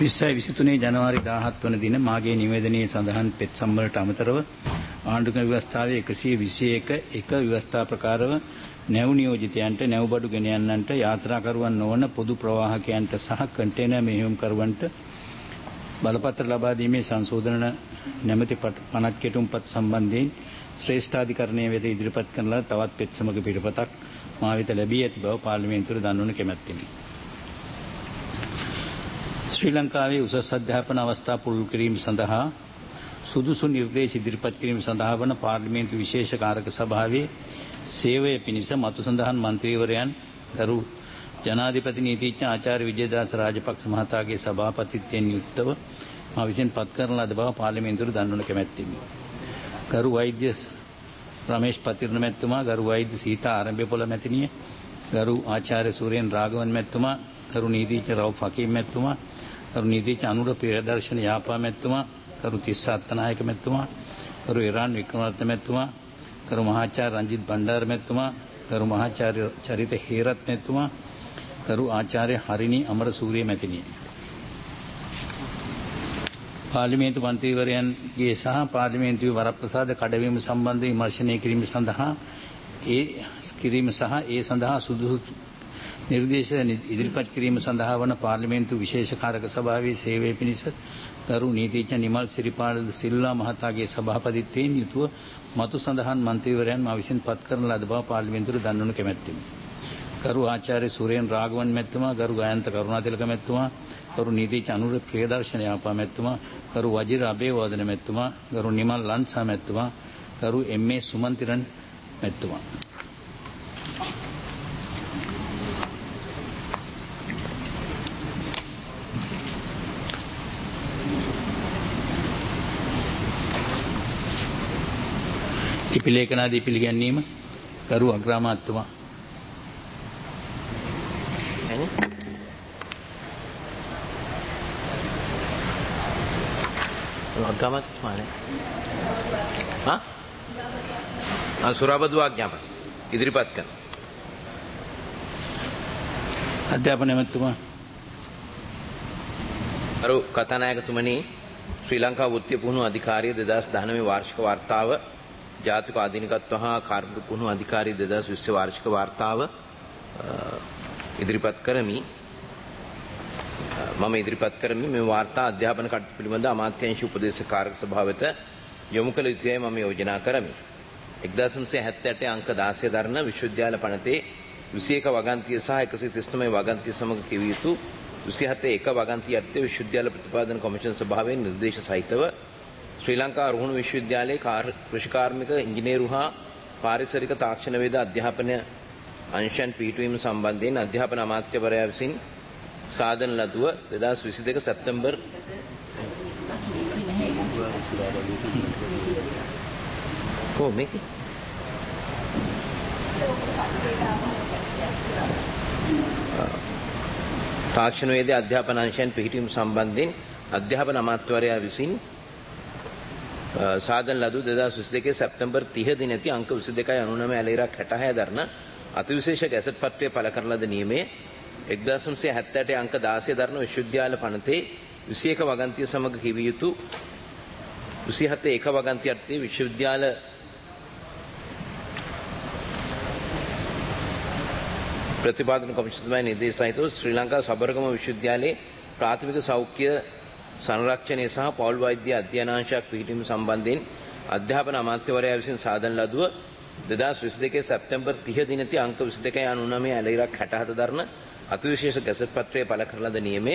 2023 ජනවාරි 17 වන දින මාගේ නිවේදනයේ සඳහන් පෙත්සම් වලට අමතරව ආණ්ඩුක්‍රම ව්‍යවස්ථාවේ 121 එක ව්‍යවස්ථා ප්‍රකාරව නැව් නියෝජිතයන්ට නැව් බඩු ගෙන යන්නන්ට යාත්‍රාකරුවන් නොවන පොදු ප්‍රවාහකයන්ට සහ කන්ටේනර් මෙහෙයුම්කරුවන්ට බලපත්‍ර ලබා දීමේ සංශෝධන නැමැති පනත් කෙටුම්පත් සම්බන්ධයෙන් ශ්‍රේෂ්ඨාධිකරණයේ වෙත ඉදිරිපත් කරන ලද තවත් පෙත්සමක පිටපතක් මා වෙත ලැබී ඇති බව පාර්ලිමේන්තුවට දන්වන කැමැත්තෙමි. ශ්‍රී ලංකාවේ උසස් අධ්‍යාපන අවස්ථා පුළුල් කිරීම සඳහා සුදුසු නිර්දේශ ඉදිරිපත් කිරීම සඳහා වන පාර්ලිමේන්තු විශේෂ කාරක සභාවේ සේවය පිණිස මතු සඳහන් මන්ත්‍රීවරයන් ගරු ජනාධිපති නීතිඥ ආචාර්ය විජේදාස රාජපක්ෂ මහතාගේ සභාපතිත්වයෙන් යුක්තව මා විසින් පත් කරන ලද බව පාර්ලිමේන්තුවට දන්වන කැමැත්තෙමි. ගරු වෛද්‍ය රමේෂ් පතිරණ මැතිතුමා, ගරු වෛද්‍ය සීතා ආරම්භපොළ මැතිණිය, ගරු ආචාර්ය සූරේන් රාඝවන් මැතිතුමා, ගරු නීතිඥ රවුෆ් හකීම් මැතිතුමා, ගරු නීතිඥ අනුර ප්‍රියදර්ශන යාපා මැතිතුමා, ගරු තිස්ස අත්තනායක මැතිතුමා, ගරු ඉරාන් වික්‍රමරත්න මැතිතුමා, ගරු මහාචාර්ය රංජිත් බණ්ඩාර මැතිතුමා, ගරු මහාචාර්ය චරිත හේරත් මැතිතුමා, ගරු ආචාර්ය හරිනි අමරසූරිය මැතිණිය. පාර්ලිමේන්තු මන්ත්‍රීවරයන්ගේ සහ පාර්ලිමේන්තුවේ වරප්‍රසාද කඩවීම සම්බන්ධ විමර්ශනය කිරීම සහ ඒ සඳහා සුදුසු නිර්දේශ ඉදිරිපත් කිරීම සඳහා වන පාර්ලිමේන්තු විශේෂ කාරක සභාවේ සේවය පිණිස ගරු නීතිඥ නිමල් සිරිපාල සිල්වා මහතාගේ සභාපතිත්වයෙන් යුතුව මතු සඳහන් මන්ත්‍රීවරයන් මා විසින් පත් කරන ලද බව පාර්ලිමේන්තුවට දන්වනු කැමැත්තෙමි. ගරු ආචාර්ය සූරේන් රාඝවන් මැතිතුමා, ගරු ගායන්ත කරුණාතිලක මැතිතුමා, ගරු නීතිඥ අනුර ප්‍රියදර්ශන යාපා මැතිතුමා, ගරු වජිර අබේවර්ධන මැතිතුමා, ගරු නිමල් ලන්සා මැතිතුමා, ගරු එම්.ඒ. සුමන්තිරන් මැතිතුමා. ලිපි ලේඛනාදී පිළිගැන්වීම ගරු අග්‍රාමාත්‍යතුමා. සුරාබදු ආඥාපන ඉදිරිපත් කරන අධ්‍යාපන මැතිතුමා. අරු කතානායකතුමනි, ශ්‍රී ලංකා වෘත්තීය පුහුණුව අධිකාරිය 2019 වාර්ෂික වාර්තාව, ජාතික ආධුනිකත්ව හා කාර්මික පුහුණුව අධිකාරිය 2020 වාර්ෂික වාර්තාව ඉදිරිපත් කරමි. මම ඉදිරිපත් කරමි. මේ වාර්තා අධ්‍යාපන කටයුතු පිළිබඳ අමාත්‍යාංශ උපදේශක කාර්ය සභාව වෙත යොමු කළ යුතුයි මම යෝජනා කරමි. 1978 අංක 16 දරන විශ්වවිද්‍යාල පනතේ 21 වගන්තිය සහ 139 වගන්තිය සමග කියවිය යුතු 27 එක වගන්තිය යටතේ විශ්වවිද්‍යාල ප්‍රතිපාදන කොමිෂන් සභාවෙන් නිර්දේශ සහිතව ශ්‍රී ලංකා රුහුණු විශ්වවිද්‍යාලයේ කෘෂිකාර්මික ඉංජිනේරු හා පාරිසරික තාක්ෂණ වේද අධ්‍යාපන අංශයන් පිහිටුවීම සම්බන්ධයෙන් අධ්‍යාපන අමාත්‍යවරයා විසින් සාදන ලදුව 2022 සැප්තැම්බර් තාක්ෂණ වේද අධ්‍යාපන අංශයන් පිහිටුවීම සම්බන්ධයෙන් අධ්‍යාපන අමාත්‍යවරයා විසින් සාදන ලදු 2022 සැප්තැම්බර් 30 දිනති අංක 22.99 ඇලේරක් 66 දරන අතිවිශේෂ ගැසට් පත්‍රය පළ කරන ලද නියමයේ 1978 අංක 16 දරන විශ්වවිද්‍යාල පනතේ 21 වගන්තිය සමග කියවිය යුතු 27 එක වගන්තිය යටතේ විශ්වවිද්‍යාල ප්‍රතිපාදන කොමිෂන් නිර්දේශ සහිතව ශ්‍රී ලංකා සබරගම විශ්වවිද්‍යාලයේ ප්‍රාථමික සෞඛ්‍ය සංරක්ෂණය සහ පෞල් වෛද්‍ය අධ්‍යයනාංශයක් පිහිටීම සම්බන්ධයෙන් අධ්‍යාපන අමාත්‍යවරයා විසින් සාදන ලදුව 2022 සැප්තැම්බර් 30 දිනති අංක 22.99 ඇලේරක් 67 දරන අතිවිශේෂ ගැසට් පත්‍රය පළ කරන ලද නියමයේ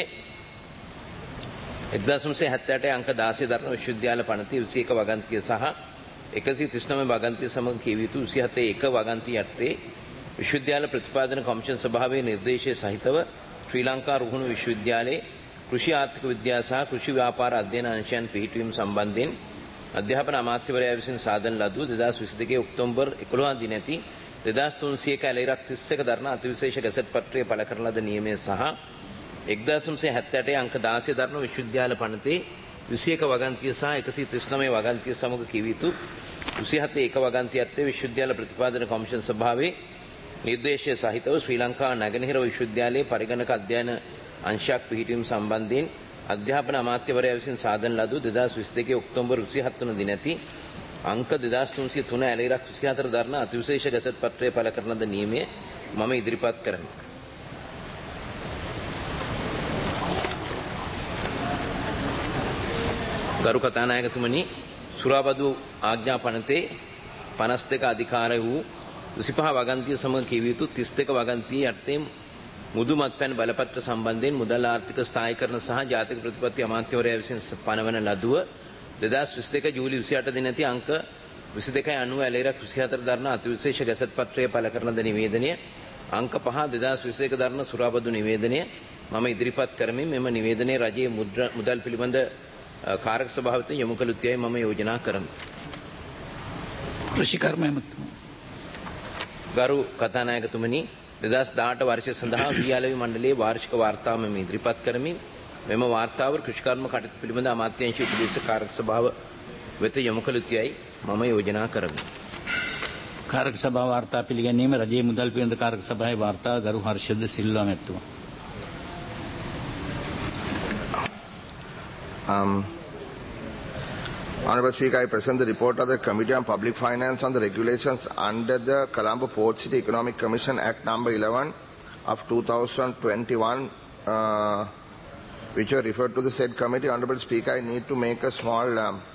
1978 අංක 16 දරන විශ්වවිද්‍යාල පනතේ 21 වගන්තිය සහ 139 වගන්තිය සමග කියවිය යුතු 27 එක වගන්තිය යටතේ විශ්වවිද්‍යාල ප්‍රතිපාදන කොමිෂන් සභාවේ නිර්දේශය සහිතව ශ්‍රී ලංකා රුහුණු විශ්වවිද්‍යාලයේ කෘෂි ආර්ථික විද්‍යාව සහ කෘෂි ව්‍යාපාර අධ්‍යයන අංශයන් පිහිටුවීම සම්බන්ධයෙන් අධ්‍යාපන අමාත්‍යවරයා විසින් සාදන ලදු 2022 ඔක්තෝබර් 11 දිනති 2300 ඇලේරක් 31 දරන අතිවිශේෂ ගැසට් පත්‍රය පළ කරන ලද නියමය සහ 1978 අංක 16 දරන විශ්වවිද්‍යාල පනතේ 21 වගන්තිය සහ 139 වගන්තිය සමග කියවිය යුතු 27 එක වගන්තිය යටතේ විශ්වවිද්‍යාල ප්‍රතිපාදන කොමිෂන් සභාවේ නිර්දේශය සහිතව ශ්‍රී ලංකා නැගෙනහිර විශ්වවිද්‍යාලයේ පරිගණක අධ්‍යයන අංශයක් පිහිටීම සම්බන්ධයෙන් අධ්‍යාපන අමාත්‍යවරයා විසින් සාදන ලද 2022 ඔක්තෝබර් 27 වන දින ඇති අංක 2303 ඇලෙරක් 24 දරන අතිවිශේෂ ගැසට් පත්‍රය පළ කරන ද නියමය මම ඉදිරිපත් කරමි. ගරු කතානායකතුමනි, සුරාබදු ආඥා පනතේ 52 අධිකාර වූ 25 වගන්තිය සමග කියවිය යුතු 32 වගන්තිය යටතේ මුදු මත්පැන් බලපත්‍ර සම්බන්ධයෙන් මුදල් ආර්ථික ස්ථායීකරණ සහ ජාතික ප්‍රතිපත්ති අමාත්‍යවරයා විසින් පනවන ලදුව 2022 ජූලි 28 දින ඇති අංක 2290 ඇලෙරක් 24 දරන අතිවිශේෂ ගැසට් පත්‍රය පළ කරන ද නිවේදනය අංක 5 2021 දරන සුරාබදු නිවේදනය මම ඉදිරිපත් කරමින් මෙම නිවේදනයේ රජයේ මුදල් පිළිබඳ කාරක සභාවට යොමු කළ යුතුයි මම යෝජනා කරමි. කෘෂිකර්ම ඇමතුමා. ගරු කතානායකතුමනි, 2018 වර්ෂය සඳහා වියාලවි මණ්ඩලයේ වාර්ෂික වාර්තාව මම ඉදිරිපත් කරමි. මෙම වාර්තාව කෘෂිකර්ම කටයුතු පිළිබඳ අමාත්‍යාංශ උපදේශක කාරක සභාව වෙත යොමු කළ යුතුයි මම යෝජනා කරමි. කාරක සභාව වාර්තා පිළිගැනීම රජයේ මුදල් පිළිබඳ කාරක සභාවේ වාර්තාව ගරු හර්ෂද සිල්වා මැතිතුමා. Honourable Speaker, I present the report of the Committee on Public Finance on the regulations under the Colombo Port City Economic Commission Act number 11 of 2021, which were referred to the said committee. Honourable Speaker, I need to make a small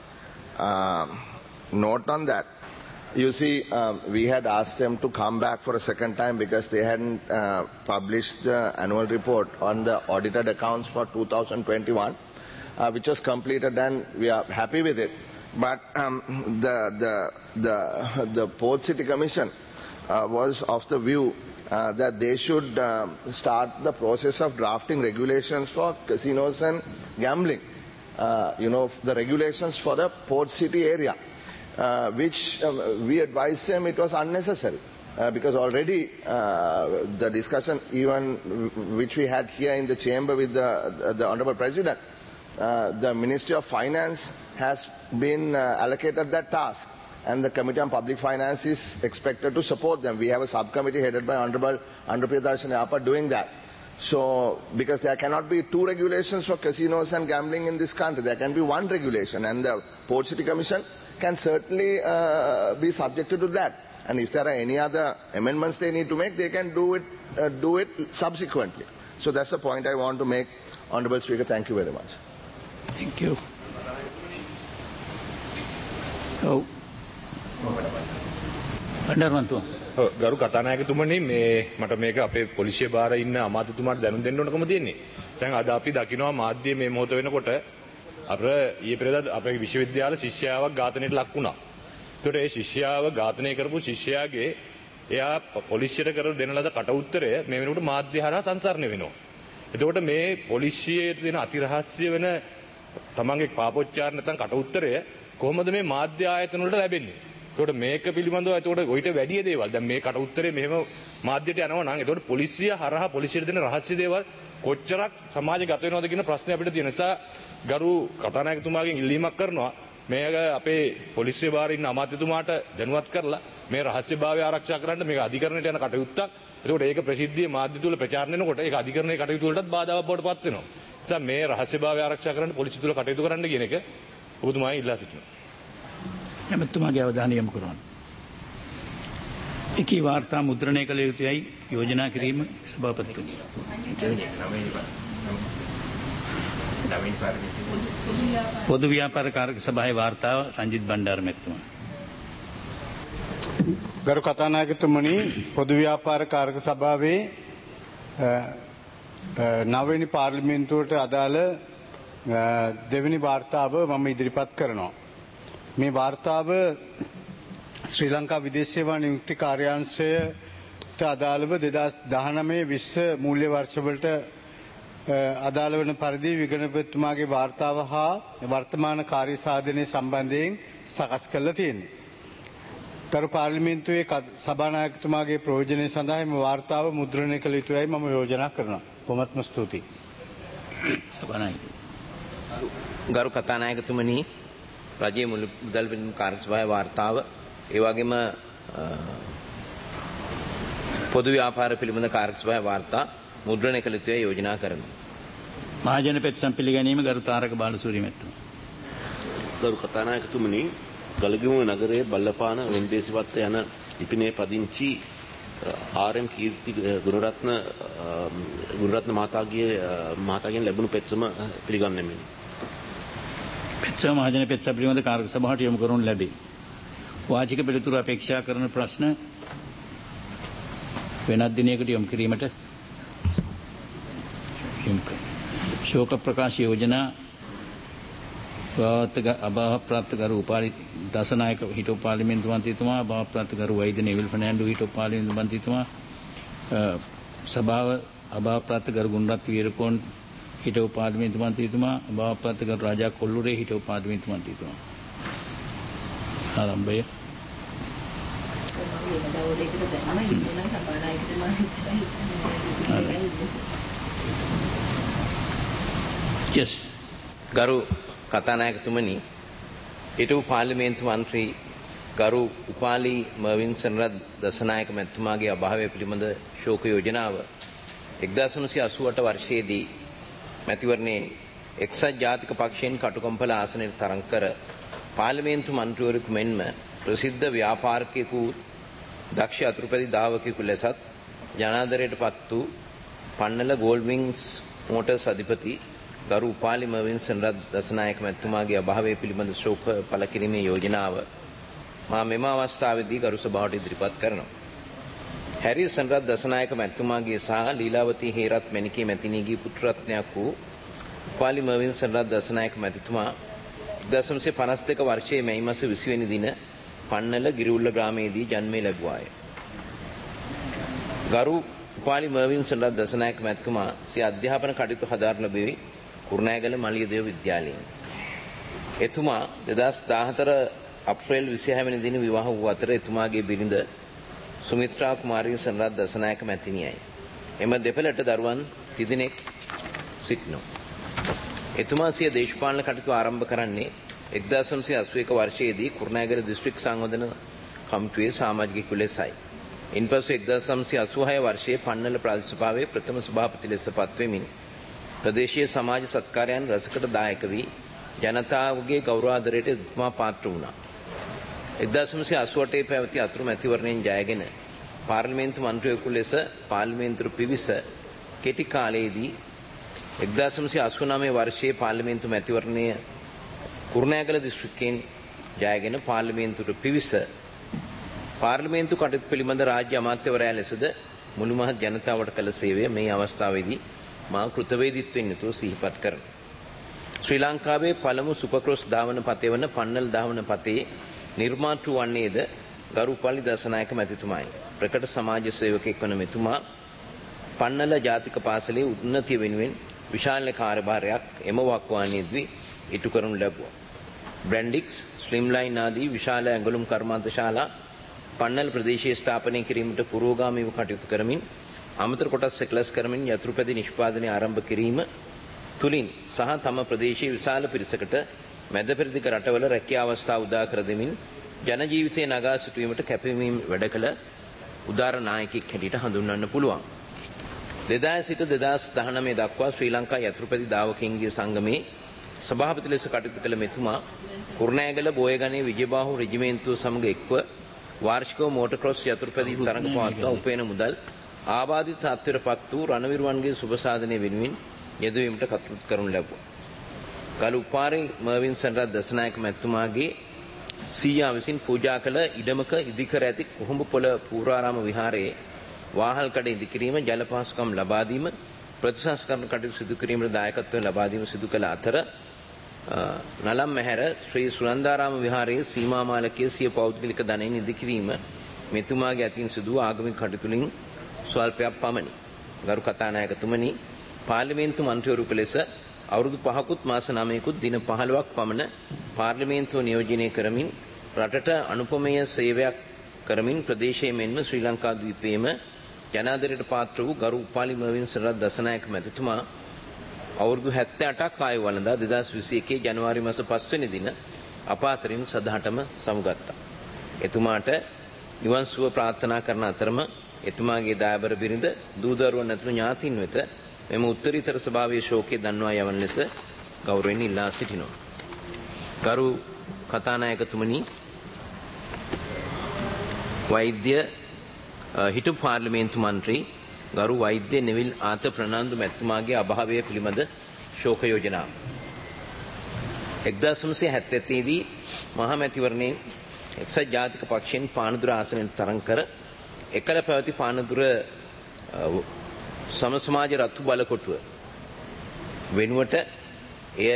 note on that. You see, we had asked them to come back for a second time because they hadn't published the annual report on the audited accounts for 2021. Which was completed, and we are happy with it. But the Port City Commission was of the view that they should start the process of drafting regulations for casinos and gambling. The regulations for the Port City area, which we advised them it was unnecessary. Because already the discussion, even which we had here in the chamber with the Honourable President, the Ministry of Finance has been allocated that task, and the Committee on Public Finance is expected to support them. We have a subcommittee headed by Honourable Priyadarshini Appa doing that. So, because there cannot be two regulations for casinos and gambling in this country, there can be one regulation, and the Port City Commission can certainly be subjected to that. And if there are any other amendments they need to make, they can do it subsequently. So that's the point I want to make, Honourable Speaker. Thank you very much. Thank you. Oh. Bandarmantua. ගරු කතානායකතුමනි, මට මේක අපේ පොලිසිය බාර ඉන්න අමාත්‍යතුමාට දැනුම් දෙන්න ඕනකම තියෙන්නේ. දැන් අද අපි දකිනවා මාධ්‍යයේ මේ මොහොත වෙනකොට ඊයේ පෙරේදා අපේ විශ්වවිද්‍යාල ශිෂ්‍යයාවක් ඝාතනයට ලක් වුණා. ඒතකොට ඒ ශිෂ්‍යයාව ඝාතනය කරපු ශිෂ්‍යයාගේ එයා පොලිසියට කරලා දෙන ලද කට උත්තරය මේ වෙනකොට මාධ්‍ය හරහා සංසරණය වෙනවා. එතකොට මේ පොලිසියේ දෙන අතිරහස්‍ය වෙන තමන්ගේ පාපොච්චාර නැත්නම් කට උත්තරය කොහොමද මේ මාධ්‍ය ආයතන වලට ලැබෙන්නේ? ඒකට මේක පිළිබඳව ඒකට ඔయిత වැඩි දේවල් දැන් මේ කට උත්තරේ මෙහෙම මාධ්‍යයට යනවා නම් ඒකට පොලිසිය හරහා පොලිසියට දෙන රහස්‍ය දේවල් කොච්චරක් සමාජගත වෙනවද කියන ප්‍රශ්නේ අපිට තියෙන නිසා ගරු කතානායකතුමාගෙන් ඉල්ලීමක් කරනවා මේක අපේ පොලිසිය බාරේ ඉන්න අමාත්‍යතුමාට දැනුවත් කරලා මේ රහස්‍යභාවය ආරක්ෂා කරන්න මේක අධිකරණයට යන කටයුත්තක්. ඒකට ඒක ප්‍රසිද්ධියේ මාධ්‍ය තුල ප්‍රචාරණය වෙනකොට ඒක අධිකරණයේ කටයුතු වලටත් බාධාවක් බවට පත් වෙනවා. නිසා මේ රහස්‍යභාවය ආරක්ෂා කරන්න පොලිසිය තුල කටයුතු කරන්න කියන එක ඔබතුමායි ඉල්ලා සිටිනවා. එමෙතුමාගේ අවධානය යොමු කරන්න. එකී වාර්තා මුද්‍රණය කළ යුතුයයි යෝජනා කිරීම සභාපතිතුමනි. පොදු ව්‍යාපාර කාරක සභාවේ වාර්තාව රංජිත් බණ්ඩාර මැතිතුමා. ගරු කතානායකතුමනි, පොදු ව්‍යාපාර කාරක සභාවේ 9 වෙනි පාර්ලිමේන්තුවට අදාළ දෙවෙනි වාර්තාව මම ඉදිරිපත් කරනවා. මේ වාර්තාව ශ්‍රී ලංකා විදේශ සේවා නියුක්ති කාර්යාංශයට අදාළව 2019-20 මූල්‍ය වර්ෂවලට අදාළ වන පරිදි විගණකතුමාගේ වාර්තාව හා වර්තමාන කාර්ය සාධනය සම්බන්ධයෙන් සකස් කරලා තියෙනවා. ගරු පාර්ලිමේන්තුවේ සභානායකතුමාගේ ප්‍රයෝජනය සඳහා මේ වාර්තාව මුද්‍රණය කළ යුතුයි මම යෝජනා කරනවා. බොහොමත්ම ස්තුතියි. සභානායක. ගරු කතානායකතුමනි, රජයේ මුදල් පිළිබඳ කාර්ය සභාවේ වාර්තාව ඒ වගේම පොදු ව්‍යාපාර පිළිබඳ කාර්ය සභාවේ වාර්තා මුද්‍රණය කළ යුතුයි යෝජනා කරමි. මහජන පෙත්සම් පිළිගැනීම ගරු තාරක බාලසූරිය මැතිතුමා. ගරු කතානායකතුමනි, ගලගමුව නගරයේ බල්ලපාන වෙන්දේසිවත්ත යන ලිපිනේ පදිංචි ආර්.එම්. කීර්ති ගුණරත්න මහතාගෙන් ලැබුණු පෙත්සම පිළිගන්නෙමි. පෙත්සම මහජන පෙත්සම් පිළිබඳ කාර්ය සභාවට යොමු කරනු ලැබේ. වාචික පිළිතුරු අපේක්ෂා කරන ප්‍රශ්න වෙනත් දිනයකට යොමු කිරීමට ශෝක ප්‍රකාශ යෝජනා අභාවප්‍රාප්ත ගරු උපාලි දසනායක හිටපු පාර්ලිමේන්තු මන්ත්‍රීතුමා, අභාවප්‍රාප්ත ගරු වෛද්‍ය නෙවිල් ෆර්නෑන්ඩෝ හිටපු පාර්ලිමේන්තු මන්ත්‍රීතුමා, සභාව අභාවප්‍රාප්ත ගරු ගුණරත්න වීරකෝන් හිටපු පාර්ලිමේන්තු මන්ත්‍රීතුමා, අභාවප්‍රාප්ත ගරු රාජා කොල්ලුරේ හිටපු පාර්ලිමේන්තු මන්ත්‍රීතුමා. ආරම්භය. Yes. ගරු කතානායකතුමනි, හිටපු පාර්ලිමේන්තු මන්ත්‍රී ගරු උපාලි මර්වින් සෙනරත් දසනායක මැතිතුමාගේ අභාවය පිළිබඳ ශෝක යෝජනාව 1988 වර්ෂයේදී මැතිවරණයේ එක්සත් ජාතික පක්ෂයෙන් කටුකම්පල ආසනයට තරඟ කර පාර්ලිමේන්තු මන්ත්‍රීවරයෙකු මෙන්ම ප්‍රසිද්ධ ව්‍යාපාරිකයෙකු දක්ෂ අතුරුපැදි දාවකයෙකු ලෙසත් ජනාදරයට පත් වූ පන්නල ගෝල්ඩ්වින්ස් මෝටර්ස් අධිපති ගරු උපාලි මර්වින් සෙනරත් දසනායක මැතිතුමාගේ අභාවය පිළිබඳ ශෝක පළ කිරීමේ යෝජනාව මා මෙම අවස්ථාවේදී ගරු සභාවට ඉදිරිපත් කරනවා. හැරි සෙනරත් දසනායක මැතිතුමාගේ සහ ලීලාවතී හේරත් මැණිකේ මැතිණියගේ පුත්‍රරත්නයක් වූ උපාලි මර්වින් සෙනරත් දසනායක මැතිතුමා 1952 වර්ෂයේ මැයි මාස 20 වෙනි දින පන්නල ගිරිඋල්ල ග්‍රාමයේදී ජන්මය ලැබුවාය. ගරු උපාලි මර්වින් සෙනරත් දසනායක මැතිතුමා සිය අධ්‍යාපන කටයුතු හදාරන ලැබුවේ කුරුණෑගල මලියදේව විද්‍යාලයෙන්. එතුමා 2014 අප්‍රේල් 26 වෙනි දින විවාහ වූ අතර එතුමාගේ බිරිඳ සුමිත්‍රා කුමාරී සෙනරත් දසනායක මැතිණියයි. එම දෙපළට දරුවන් 30 දෙනෙක් සිටිනවා. එතුමා සිය දේශපාලන කටයුතු ආරම්භ කරන්නේ 1981 වර්ෂයේදී කුරුණෑගල දිස්ත්‍රික් සංවර්ධන කමිටුවේ සමාජිකයෙකු ලෙසයි. ඉන්පසු 1986 වර්ෂයේ පන්නල ප්‍රාදේශ සභාවේ ප්‍රථම සභාපති ලෙස පත්වෙමින් ප්‍රදේශීය සමාජ සත්කාරයන් රසකට දායක වී ජනතාවගේ ගෞරවාදරයට එතුමා පාත්‍ර වුණා. 1988 පැවති අතුරු මැතිවරණයෙන් ජයගෙන පාර්ලිමේන්තු මන්ත්‍රීවරයෙකු ලෙස පාර්ලිමේන්තුවට පිවිස කෙටි කාලයේදී 1989 වර්ෂයේ පාර්ලිමේන්තු මැතිවරණය කුරුණෑගල දිස්ත්‍රික්කයෙන් ජයගෙන පාර්ලිමේන්තුවට පිවිස පාර්ලිමේන්තු කටයුතු පිළිබඳ රාජ්‍ය අමාත්‍යවරයා ලෙසද මුළු මහත් ජනතාවට කළ සේවය මේ අවස්ථාවේදී මා කෘතවේදීත්වයෙන් යුතුව සිහිපත් කරනවා. ශ්‍රී ලංකාවේ පළමු සුපර්ක්‍රොස් ධාවන පතේ වන පන්නල් ධාවන පතේ නිර්මාතෘ වන්නේද ගරු උපාලි දසනායක මැතිතුමායි. ප්‍රකට සමාජ සේවකයෙක් වන මෙතුමා පන්නල ජාතික පාසලේ උන්නතිය වෙනුවෙන් විශාල කාර්යභාරයක් එම වක්වානියේදී ඉටු කරනු ලැබුවා. බ්‍රැන්ඩික්ස්, ස්ලිම්ලයින් ආදී විශාල ඇඟලුම් කර්මාන්ත ශාලා පන්නල ප්‍රදේශයේ ස්ථාපනය කිරීමට පුරෝගාමීව කටයුතු කරමින් අමතර කොටස් සෙක්ලස් කරමින් යතුරුපැදි නිෂ්පාදනය ආරම්භ කිරීම තුලින් සහ තම ප්‍රදේශයේ විශාල පිරිසකට මැද පෙරදිග රටවල රැකියා අවස්ථා උදා කර දෙමින් ජන ජීවිතේ නගා සිටුවීමට කැපවීම වැඩ කළ උදාර නායකයෙක් හැටියට හඳුන්වන්න පුළුවන්. 2000 සිට 2019 දක්වා ශ්‍රී ලංකා යතුරුපැදි දාවකයන්ගේ සංගමේ සභාපති ලෙස කටයුතු කළ මෙතුමා කුරුණෑගල බෝයගනේ විජයබාහු රෙජිමේන්තුව සමග එක්ව වාර්ෂිකව මෝටර් ක්‍රොස් යතුරුපැදි තරඟ පවත්වා උපයන මුදල් ආබාධිත තත්ත්වයටපත් වූ රණවිරුවන්ගේ සුබ සාධනය වෙනුවෙන් යෙදවීමට කටයුතු කරනු ලැබුවා. ගරු උපාලි මර්වින් සෙනරත් දසනායක මැතිතුමාගේ සීයා විසින් පූජා කළ ඉඩමක ඉදිකර ඇති කුහුඹපොළ පූර්වාරාම විහාරයේ වාහල් කඩ ඉදිකිරීම, ජල පහසුකම් ලබා දීම, ප්‍රතිසංස්කරණ කටයුතු සිදු කිරීමට දායකත්වය ලබා දීම සිදු කළ අතර නලම් මැහැර ශ්‍රී සුනන්දාරාම විහාරයේ සීමා මාලකයේ සිය පෞද්ගලික ධනයෙන් ඉදිකිරීම මෙතුමාගේ අතින් සිදු ආගමික කටයුතුලින් ස්වල්පයක් පමණි. ගරු කතානායකතුමනි, පාර්ලිමේන්තු මන්ත්‍රීවරයෙකු ලෙස අවුරුදු 5කුත් මාස 9කුත් දින 15ක් පමණ පාර්ලිමේන්තුව නියෝජනය කරමින් රටට අනුපමේය සේවයක් කරමින් ප්‍රදේශයේ මෙන්ම ශ්‍රී ලංකා ද්වීපයේම ජනාදරයට පාත්‍ර වූ ගරු උපාලි මර්වින් සෙනරත් දසනායක මැතිතුමා අවුරුදු 78ක් ආයු වළඳා 2021 ජනවාරි මාස 5 වෙනි දින අප අතරින් සදහටම සමුගත්තා. එතුමාට නිවන් සුව ප්‍රාර්ථනා කරන අතරම එතුමාගේ දායබර බිරිඳ දූ දරුවන් ඇතුළු ඥාතීන් වෙත මෙම උත්තරීතර සභාවේ ශෝකය දන්වා යවන ලෙස ගෞරවයෙන් ඉල්ලා සිටිනවා. ගරු කතානායකතුමනි, වෛද්‍ය හිටපු පාර්ලිමේන්තු මන්ත්‍රී ගරු වෛද්‍ය නෙවිල් ආත ප්‍රනාන්දු මැතිතුමාගේ අභාවය පිළිබඳ ශෝක යෝජනාව 1977 දී මහා මැතිවරණයෙන් එක්සත් ජාතික පක්ෂයෙන් පානදුර ආසනයෙන් තරඟ කර එකල පැවති පානදුර සම සමාජ රතු බලකොටුව වෙනුවට එය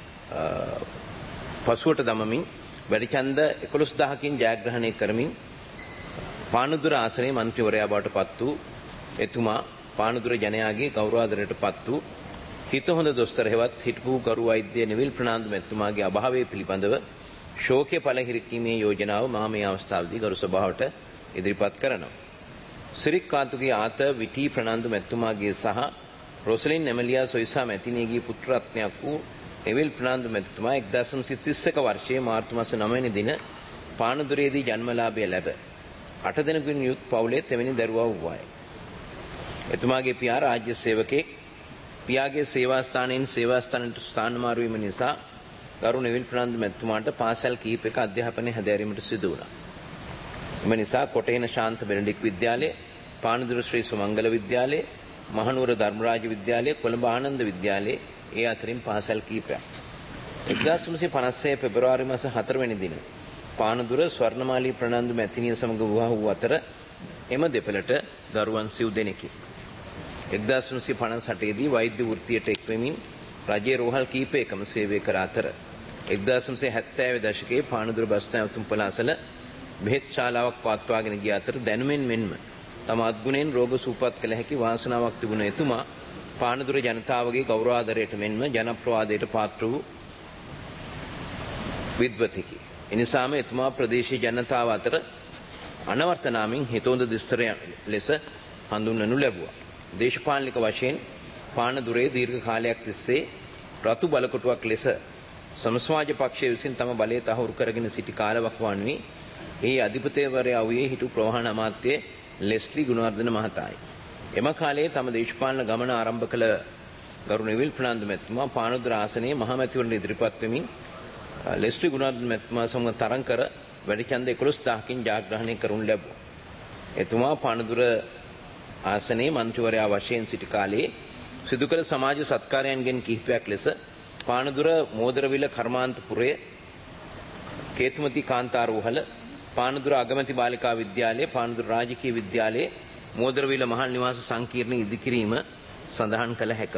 පසුවට දමමින් වැඩි ඡන්ද 11000කින් ජයග්‍රහණය කරමින් පානදුර ආසනයේ මන්ත්‍රීවරයා බවට පත් වූ එතුමා පානදුර ජනයාගේ ගෞරවාදරයට පත් වූ හිත හොඳ දොස්තර හෙවත් හිටපු ගරු වෛද්‍ය නිවිල් ප්‍රනාන්දු මැතිතුමාගේ අභාවය පිළිබඳව ශෝකය පළහිරිකීමේ යෝජනාව මා මේ අවස්ථාවේදී ගරු සභාවට ඉදිරිපත් කරනවා. සිරික් කාතුගේ ආත විටි ප්‍රනාන්දු මැතිතුමාගේ සහ රොසලින් එමලියා සොයිසා මැතිණියගේ පුත්‍ර රත්නයක් වූ නිවිල් ප්‍රනාන්දු මැතිතුමා 1931 වර්ෂයේ මාර්තු මාස 9 වෙනි දින පානදුරේදී ජන්මලාභය ලැබ 8 දෙනෙකුන් යුත් පවුලේ තෙවැනි දරුවා වූවාය. එතුමාගේ පියා රාජ්‍ය සේවකෙක්. පියාගේ සේවා ස්ථානයෙන් සේවා ස්ථානයට ස්ථාන මාරු වීම නිසා ගරු නිවිල් ප්‍රනාන්දු මැතිතුමාට පාසල් කිහිපයක අධ්‍යාපනය හැදෑරීමට සිදු වුණා. එම නිසා කොටේන ශාන්ත බෙනඩික් විද්‍යාලය, පානදුර ශ්‍රී සුමංගල විද්‍යාලය, මහනුවර ධර්මරාජ විද්‍යාලය, කොළඹ ආනන්ද විද්‍යාලයේ ඒ අතරින් පාසල් කිහිපයක්. 1956 පෙබරවාරි මාස 4 වෙනි දින පානදුර ස්වර්ණමාලී ප්‍රනාන්දු මැතිණිය සමග විවාහ වූ අතර එම දෙපළට දරුවන් සිව් දෙනෙකි. 1958 දී වෛද්‍ය වෘත්තියට එක්වෙමින් රජයේ රෝහල් කීපයකම සේවය කර අතර 1970 දශකයේ පානදුර බස් නැවතුම් පළාසල බෙහෙත් ශාලාවක් පවත්වාගෙන ගිය අතර දැනුමෙන් මෙන්ම තම අත්ගුණයෙන් රෝග සූපත් කළ හැකි වාසනාවක් තිබුණ එතුමා පානදුර ජනතාවගේ ගෞරවාදරයට මෙන්ම ජනප්‍රවාදයට පාත්‍ර වූ විද්වතෙකි. එනිසාම එතුමා ප්‍රදේශීය ජනතාව අතර අනවර්ථ නාමයෙන් හිතෝඳ දිස්ත්‍රය ලෙස හඳුන්වනු ලැබුවා. දේශපාලනික වශයෙන් පානදුරේ දීර්ඝ කාලයක් තිස්සේ රතු බලකොටුවක් ලෙස සමස්වාජ පක්ෂය විසින් තම බලය තහවුරු කරගෙන සිටි කාලවකවානුවේ එහි අධිපතිවරයා වූයේ හිටපු ප්‍රවාහන අමාත්‍ය ලෙස්ලි ගුණවර්ධන මහතායි. එම කාලයේ තම දේශපාලන ගමන ආරම්භ කළ ගරු නිවිල් ප්‍රනාන්දු මැතිතුමා පානදුර ආසනයේ මහමැතිවරණ ඉදිරිපත් වෙමින් ලෙස්ලි ගුණවර්ධන මැතිතුමා සමග තරඟ කර වැඩි ඡන්ද 11000කින් ජයග්‍රහණය කරනු ලැබුවා. එතුමා පානදුර ආසනයේ මන්ත්‍රීවරයා වශයෙන් සිටි කාලයේ සිදු කළ සමාජ සත්කාරයන්ගෙන් කිහිපයක් ලෙස පානදුර මෝදරවිල කර්මාන්තපුරයේ කේතුමති කාන්තාර රෝහල, පානදුර අගමැති බාලිකා විද්‍යාලය, පානදුර රාජකීය විද්‍යාලයේ මෝදරවිල මහල් නිවාස සංකීර්ණ ඉදිකිරීම සඳහන් කළ හැක.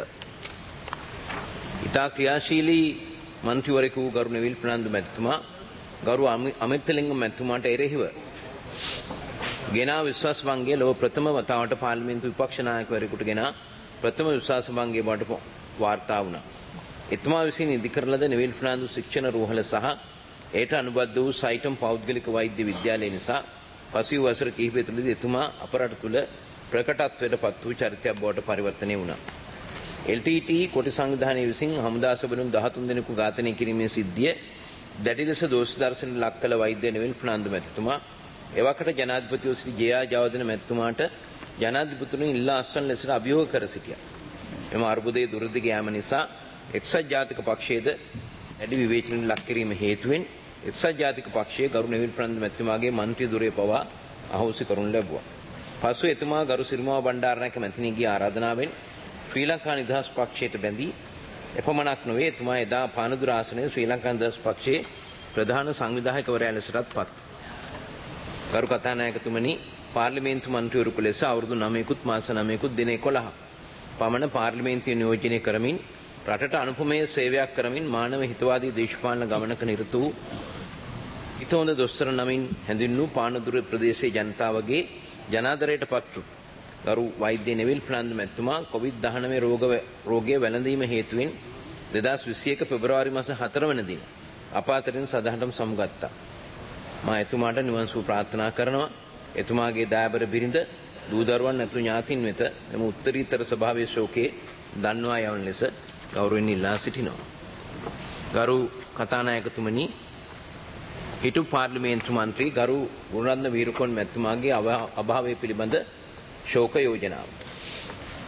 ඉතා ක්‍රියාශීලී මන්ත්‍රීවරයෙකු වූ ගරු නිවිල් ප්‍රනාන්දු මැතිතුමා ගරු අමිතලිංග මැතිතුමාට එරෙහිව ගෙනා විශ්වාස භංගය ලොව ප්‍රථම වතාවට පාර්ලිමේන්තු විපක්ෂ නායකවරයෙකුට ගෙනා ප්‍රථම විශ්වාස භංගය බවට වාර්තා වුණා. එතුමා විසින් ඉදිකරන ලද නිවිල් ප්‍රනාන්දු ශික්ෂණ රෝහල සහ එයට අනුබද්ධ වූ සයිටම් පෞද්ගලික වෛද්‍ය විද්‍යාලය නිසා පසුගිය වසර කිහිපය තුළදී එතුමා අප රට තුළ ප්‍රකටත්වයට පත් වූ චරිතයක් බවට පරිවර්තනය වුණා. LTT කොටි සංවිධානය විසින් හමුදා සභරුන් 13 දෙනෙකු ඝාතනය කිරීමේ සිද්ධිය දැඩි ලෙස දෝෂ දර්ශනයට ලක් කළ වෛද්‍ය නිවිල් ප්‍රනාන්දු මැතිතුමා එවකට ජනාධිපතිව සිටි ජේ.ආර්. ජයවර්ධන මැතිතුමාට ජනාධිපතිතුමනි ඉල්ලා අස්වන ලෙසට අභියෝග කර සිටියා. එම අර්බුදයේ දුරදිග යාම නිසා එක්සත් ජාතික පක්ෂයේද වැඩි විවේචනයට ලක් කිරීම හේතුවෙන් එක්සත් ජාතික පක්ෂයේ ගරු නිවිල් ප්‍රනාන්දු මැතිතුමාගේ මන්ත්‍රී ධුරය පවා අහෝසි කරනු ලැබුවා. පසු එතුමා ගරු සිරිමාව බණ්ඩාරනායක මැතිණියගේ ආරාධනාවෙන් ශ්‍රී ලංකා නිදහස් පක්ෂයට බැඳී එපමණක් නොවේ එතුමා එදා පානදුර ආසනයේ ශ්‍රී ලංකා නිදහස් පක්ෂයේ ප්‍රධාන සංවිධායකවරයා ලෙසටත් පත්. ගරු කතානායකතුමනි, පාර්ලිමේන්තු මන්ත්‍රීවරයෙකු ලෙස අවුරුදු 9කුත් මාස 9කුත් දින 11ක් පමණ පාර්ලිමේන්තුවේ නියෝජනය කරමින් රටට අනුපමේය සේවයක් කරමින් මානව හිතවාදී දේශපාලන ගමනක නිරත වූ හිතවඳ දොස්තර නමින් හැඳින්වූ පානදුර ප්‍රදේශයේ ජනතාවගේ ජනාදරයට පත් වූ ගරු වෛද්‍ය නිවිල් ප්‍රනාන්දු මැතිතුමා COVID-19 රෝගය වැළඳීම හේතුවෙන් 2021 පෙබරවාරි මාස 4 වන දින අප අතරින් සදහටම සමුගත්තා. මා එතුමාට නිවන් සුව ප්‍රාර්ථනා කරනවා. එතුමාගේ දයාබර බිරිඳ, දූ දරුවන් ඇතුළු ඥාතීන් වෙත එම උත්තරීතර ස්වභාවයේ ශෝකයේ දන්වා යවන ලෙස ගෞරවයෙන් ඉල්ලා සිටිනවා. ගරු කතානායකතුමනි, හිටපු පාර්ලිමේන්තු මන්ත්‍රී ගරු ගුණරත්න වීරකෝන් මැතිතුමාගේ අභාවය පිළිබඳ ශෝක යෝජනාව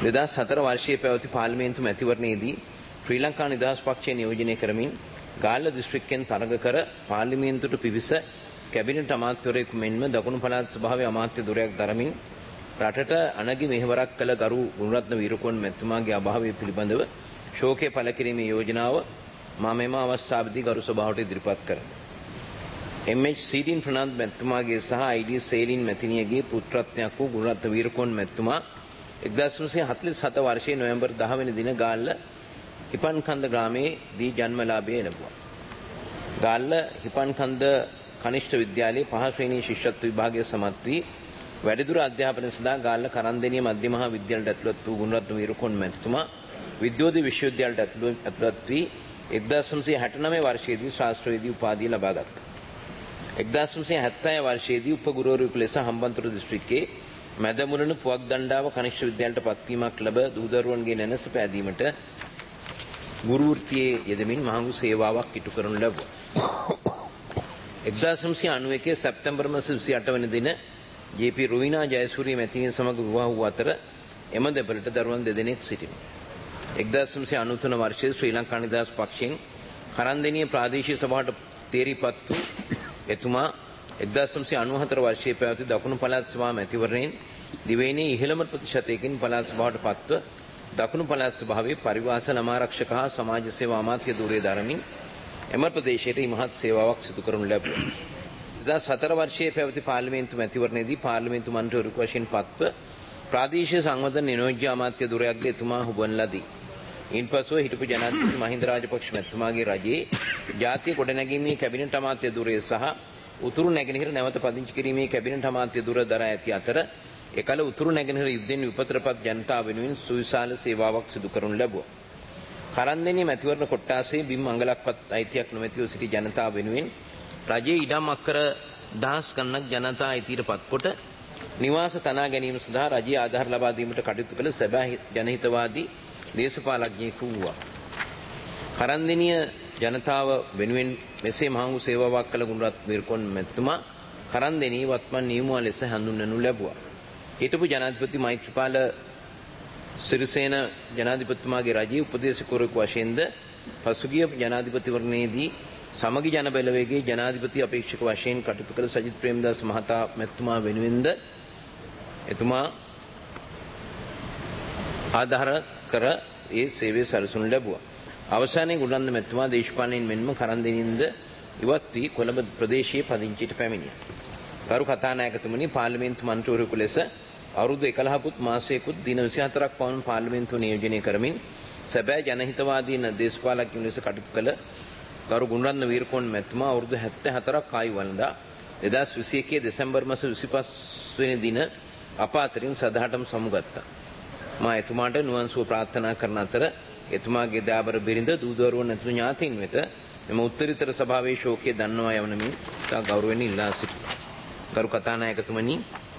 2004 වර්ෂයේ පැවති පාර්ලිමේන්තු මැතිවරණයේදී ශ්‍රී ලංකා නිදහස් පක්ෂය නියෝජනය කරමින් ගාල්ල දිස්ත්‍රික්කයෙන් තරග කර පාර්ලිමේන්තුවට පිවිස කැබිනට් අමාත්‍යවරයෙකු මෙන්ම දකුණු පළාත් සභාවේ අමාත්‍ය ධුරයක් දරමින් රටට අනගි මෙහෙවරක් කළ ගරු ගුණරත්න වීරකෝන් මැතිතුමාගේ අභාවය පිළිබඳව ශෝකය පළ කිරීමේ යෝජනාව මා මෙම අවස්ථාවේදී ගරු සභාවට ඉදිරිපත් කරනවා. MH සීඩින් ප්‍රනාන්ද් මැතිතුමාගේ සහ ID සේලින් මැතිණියගේ පුත්‍රත්වයක් වූ ගුණරත්න වීරකෝන් මැතිතුමා 1947 වර්ෂයේ නොවැම්බර් 10 වෙනි දින ගාල්ල හිපන්කන්ද ග්‍රාමයේදී ජන්මලාභය ලැබුවා. ගාල්ල හිපන්කන්ද කනිෂ්ඨ විද්‍යාලයේ පහ ශ්‍රේණී ශිෂ්‍යත්ව විභාගයේ සමත් වී වැඩිදුර අධ්‍යාපනය සඳහා ගාල්ල කරන්දෙනිය මධ්‍ය මහා විද්‍යාලයට ඇතුළත් වූ ගුණරත්න වීරකෝන් මැතිතුමා විද්‍යෝදය විශ්වවිද්‍යාලයට ඇතුළත් වී 1969 වර්ෂයේදී ශාස්ත්‍රවේදී උපාධිය ලබා ගත්තා. 1976 වර්ෂයේදී උපගුරුවරයෙකු ලෙස හම්බන්තොට දිස්ත්‍රික්කයේ මැදමුරණ පුවක් දණ්ඩාව කනිෂ්ඨ විද්‍යාලයට පත්වීමක් ලැබ දූදරුවන්ගේ නැනස පෑදීමට ගුරු වෘත්තියේ යෙදමින් මහඟු සේවාවක් ඉටු කරනු ලැබුවා. 1991 සැප්තැම්බර් මාස 28 වෙනි දින JP රුවිනා ජයසූරිය මැතිණිය සමග විවාහ වූ අතර එම දෙපළට දරුවන් දෙදෙනෙක් සිටිනවා. 1993 වර්ෂයේ ශ්‍රී ලංකා නිදහස් පක්ෂයෙන් කරන්දෙනිය ප්‍රාදේශීය සභාවට තේරීපත් වූ එතුමා 1994 වර්ෂයේ පැවති දකුණු පළාත් සභාව මැතිවරණයෙන් දිවයිනේ ඉහළම ප්‍රතිශතයකින් පළාත් සභාවට පත්ව දකුණු පළාත් සභාවේ පරිවාස ළමාරක්ෂක හා සමාජ සේවා අමාත්‍ය ධුරය දරමින් එම ප්‍රදේශයට ඉමහත් සේවාවක් සිදු කරනු ලැබුවා. 2004 වර්ෂයේ පැවති පාර්ලිමේන්තු මැතිවරණයේදී පාර්ලිමේන්තු මන්ත්‍රීවරයෙකු වශයෙන් පත්ව ප්‍රාදේශීය සංවර්ධන නියෝජ්‍ය අමාත්‍ය ධුරයක්ද එතුමා හුබන් ලදී. ඉන්පසුව හිටපු ජනාධිපති මහින්ද රාජපක්ෂ මැතිතුමාගේ රජයේ ජාතිය ගොඩනැගීමේ කැබිනට් අමාත්‍ය ධුරය සහ උතුරු නැගෙනහිර නැවත පදිංචි කිරීමේ කැබිනට් අමාත්‍ය ධුර දරා ඇති අතර එකල උතුරු නැගෙනහිර යුද්ධෙන් විපතරපත් ජනතාව වෙනුවෙන් සුවිශාල සේවාවක් සිදු කරනු ලැබුවා. කරන්දෙනිය මැතිවරණ කොට්ටාසේ බිම් අඟලක්වත් අයිතියක් නොමැතිව සිටි ජනතාව වෙනුවෙන් රජයේ ඉඩම් අක්කර දහස් ගණනක් ජනතා අයිතියට පත්කොට නිවාස තනා ගැනීම සඳහා රජයේ ආධාර ලබා දීමට කටයුතු කළ සැබෑ ජනහිතවාදී දේශපාලඥයෙකු වූවා. කරන්දෙනිය ජනතාව වෙනුවෙන් මෙසේ මහඟු සේවාවක් කළ ගුණරත්න වීරකෝන් මැතිතුමා කරන්දෙනිය වත්මන් නියමුවා ලෙස හඳුන්වනු ලැබුවා. හිටපු ජනාධිපති මෛත්‍රීපාල සිරිසේන ජනාධිපතිතුමාගේ රජයේ උපදේශකවරයෙකු වශයෙන්ද පසුගිය ජනාධිපතිවරණයේදී සමගි ජන බැලවේගයේ ජනාධිපති අපේක්ෂක වශයෙන් කටයුතු කළ සජිත් ප්‍රේමදාස මහතා මැතිතුමා වෙනුවෙන්ද එතුමා ආධාර කර ඒ සේවය සැලසුම් ලැබුවා. අවසානයේ ගුණරත්න මැතිතුමා දේශපාලනයෙන් මෙන්ම කරන්දෙනින්ද ඉවත් වී කොළඹ ප්‍රදේශයේ පදිංචියට පැමිණියා. ගරු කතානායකතුමනි, පාර්ලිමේන්තු මන්ත්‍රීවරයෙකු ලෙස අවුරුදු 11කුත් මාසයකුත් දින 24ක් පමණ පාර්ලිමේන්තුව නියෝජනය කරමින් සැබෑ ජනහිතවාදී දේශපාලකයෙකු ලෙස කටයුතු කළ ගරු ගුණරත්න වීරකෝන් මැතිතුමා අවුරුදු 74ක් ආයු වළඳා 2021 දෙසැම්බර් මාස 25 වෙනි දින අප අතරින් සදහටම සමුගත්තා. මා එතුමාට නිවන් සුව ප්‍රාර්ථනා කරන අතර එතුමාගේ දාබර බිරිඳ දූදරුවන් ඇතුළු ඥාතීන් වෙත මෙම උත්තරීතර සභාවේ ශෝකය දන්වා යවනමින් තා ගෞරවයෙන් ඉල්ලා සිටිනවා. ගරු කතානායකතුමනි,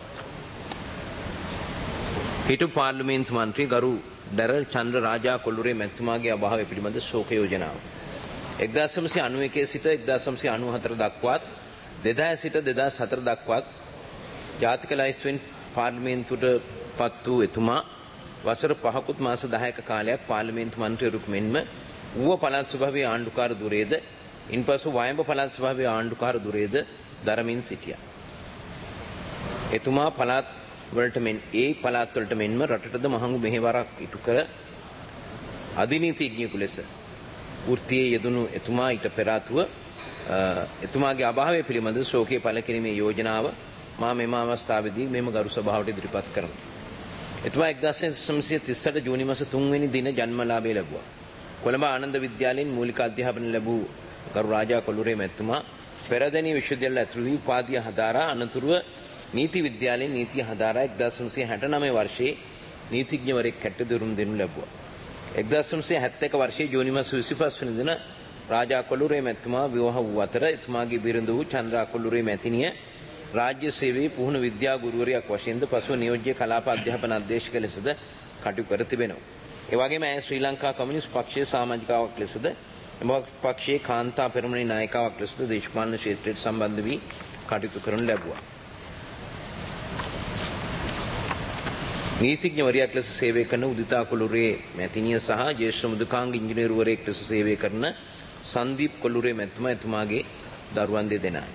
හිටපු පාර්ලිමේන්තු මන්ත්‍රී ගරු ඩැරල් චන්ද්‍ර රාජා කොල්ලුරේ මැතිතුමාගේ අභාවය පිළිබඳ ශෝක යෝජනාව 1991 සිට 1994 දක්වාත් 2000 සිට 2004 දක්වාත් ජාතික ලයිස්තුවෙන් පාර්ලිමේන්තුවට පත් වූ එතුමා වසර 5කුත් මාස 10ක කාලයක් පාර්ලිමේන්තු මන්ත්‍රීවරයෙකු මෙන්ම ඌව පළාත් සභාවේ ආණ්ඩුකාර ධුරයේද ඉන්පසු වයඹ පළාත් සභාවේ ආණ්ඩුකාර ධුරයේද දරමින් සිටියා. එතුමා පළාත් වලට පළාත් වලට මෙන්ම රටටද මහඟු මෙහෙවරක් ඉටු කර අධිනීතිඥයෙකු ලෙස වෘත්තියේ යෙදුණු එතුමා ඊට පෙර ආතුව එතුමාගේ අභාවය පිළිබඳ ශෝකයේ පළ කිරීමේ යෝජනාව මා මෙම අවස්ථාවේදී මෙම ගරු සභාවට ඉදිරිපත් කරනවා. එතුමා 1938 ජූනි මාස 3 වෙනි දින ජන්මලාභය ලැබුවා. කොළඹ ආනන්ද විද්‍යාලයෙන් මූලික අධ්‍යාපනය ලැබූ ගරු රාජා කොල්ලුරේ මැතිතුමා පෙරදැනී විශ්වවිද්‍යාලය ඇතුළු වී උපාධිය හදාරා අනතුරුව නීති විද්‍යාලයෙන් නීතිය හදාරා 1969 වර්ෂයේ නීතිඥවරයෙක් කැට්ට දරුම් දෙනු ලැබුවා. 1971 වර්ෂයේ ජූනි මාස 25 වෙනි දින රාජා කොල්ලුරේ මැතිතුමා විවාහ වූ අතර එතුමාගේ බිරිඳ වූ චන්ද්‍රා කොල්ලුරේ මැතිණිය රාජ්‍ය සේවයේ පුහුණු විද්‍යා ගුරුවරියක් වශයෙන්ද පසුව නියෝජ්‍ය කලාප අධ්‍යාපන අධ්‍යක්ෂක ලෙසද කටයුතු කර තිබෙනවා. ඒ වගේම ඇය ශ්‍රී ලංකා කමියුනිස්ට් පක්ෂයේ සමාජිකාවක් ලෙසද එම පක්ෂයේ කාන්තා පෙරමුණේ නායිකාවක් ලෙසද දේශපාලන ක්ෂේත්‍රයට සම්බන්ධ වී කටයුතු කරනු ලැබුවා. නීතිඥවරයෙක් ලෙස සේවය කරන උදිතා කොළුරේ මැතිණිය සහ ජ්‍යෙෂ්ඨ මෘදුකාංග ඉංජිනේරුවරයෙක් ලෙස සේවය කරන සංදීප් කොළුරේ මැතිතුමා එතුමාගේ දරුවන් දෙදෙනා.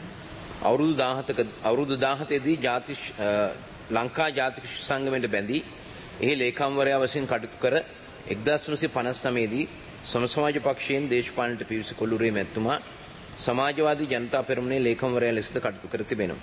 අවුරුදු 17 දී ලංකා ජාතික සංගමයට බැඳී එහි ලේකම්වරයා වශයෙන් කටයුතු කර 1959 දී සමසමාජ පක්ෂයෙන් දේශපාලනයට පිවිසි කොළුරේ මැතිතුමා සමාජවාදී ජනතා පෙරමුණේ ලේකම්වරයා ලෙසද කටයුතු කර තිබෙනවා.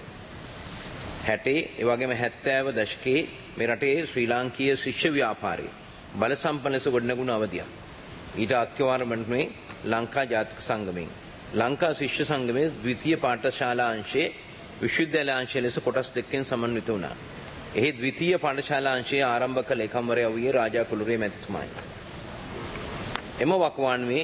60 ඒ වගේම 70 දශකයේ මේ රටේ ශ්‍රී ලාංකීය ශිෂ්‍ය ව්‍යාපාරයේ බල සම්පන්න ලෙස ගොඩනැගුණු අවධියක්. ඊට අත්‍යවශ්‍යමනේ ලංකා ජාතික සංගමයෙන් ලංකා ශිෂ්‍ය සංගමයේ ද්විතීය පාඨශාලා අංශයේ විශ්වවිද්‍යාල අංශය ලෙස කොටස් දෙකකින් සමන්විත වුණා. එහි ද්විතීය පාඨශාලා අංශයේ ආරම්භක ලේකම්වරයා වූයේ රාජා කොළුරේ මැතිතුමායි. එම වකවානුවේ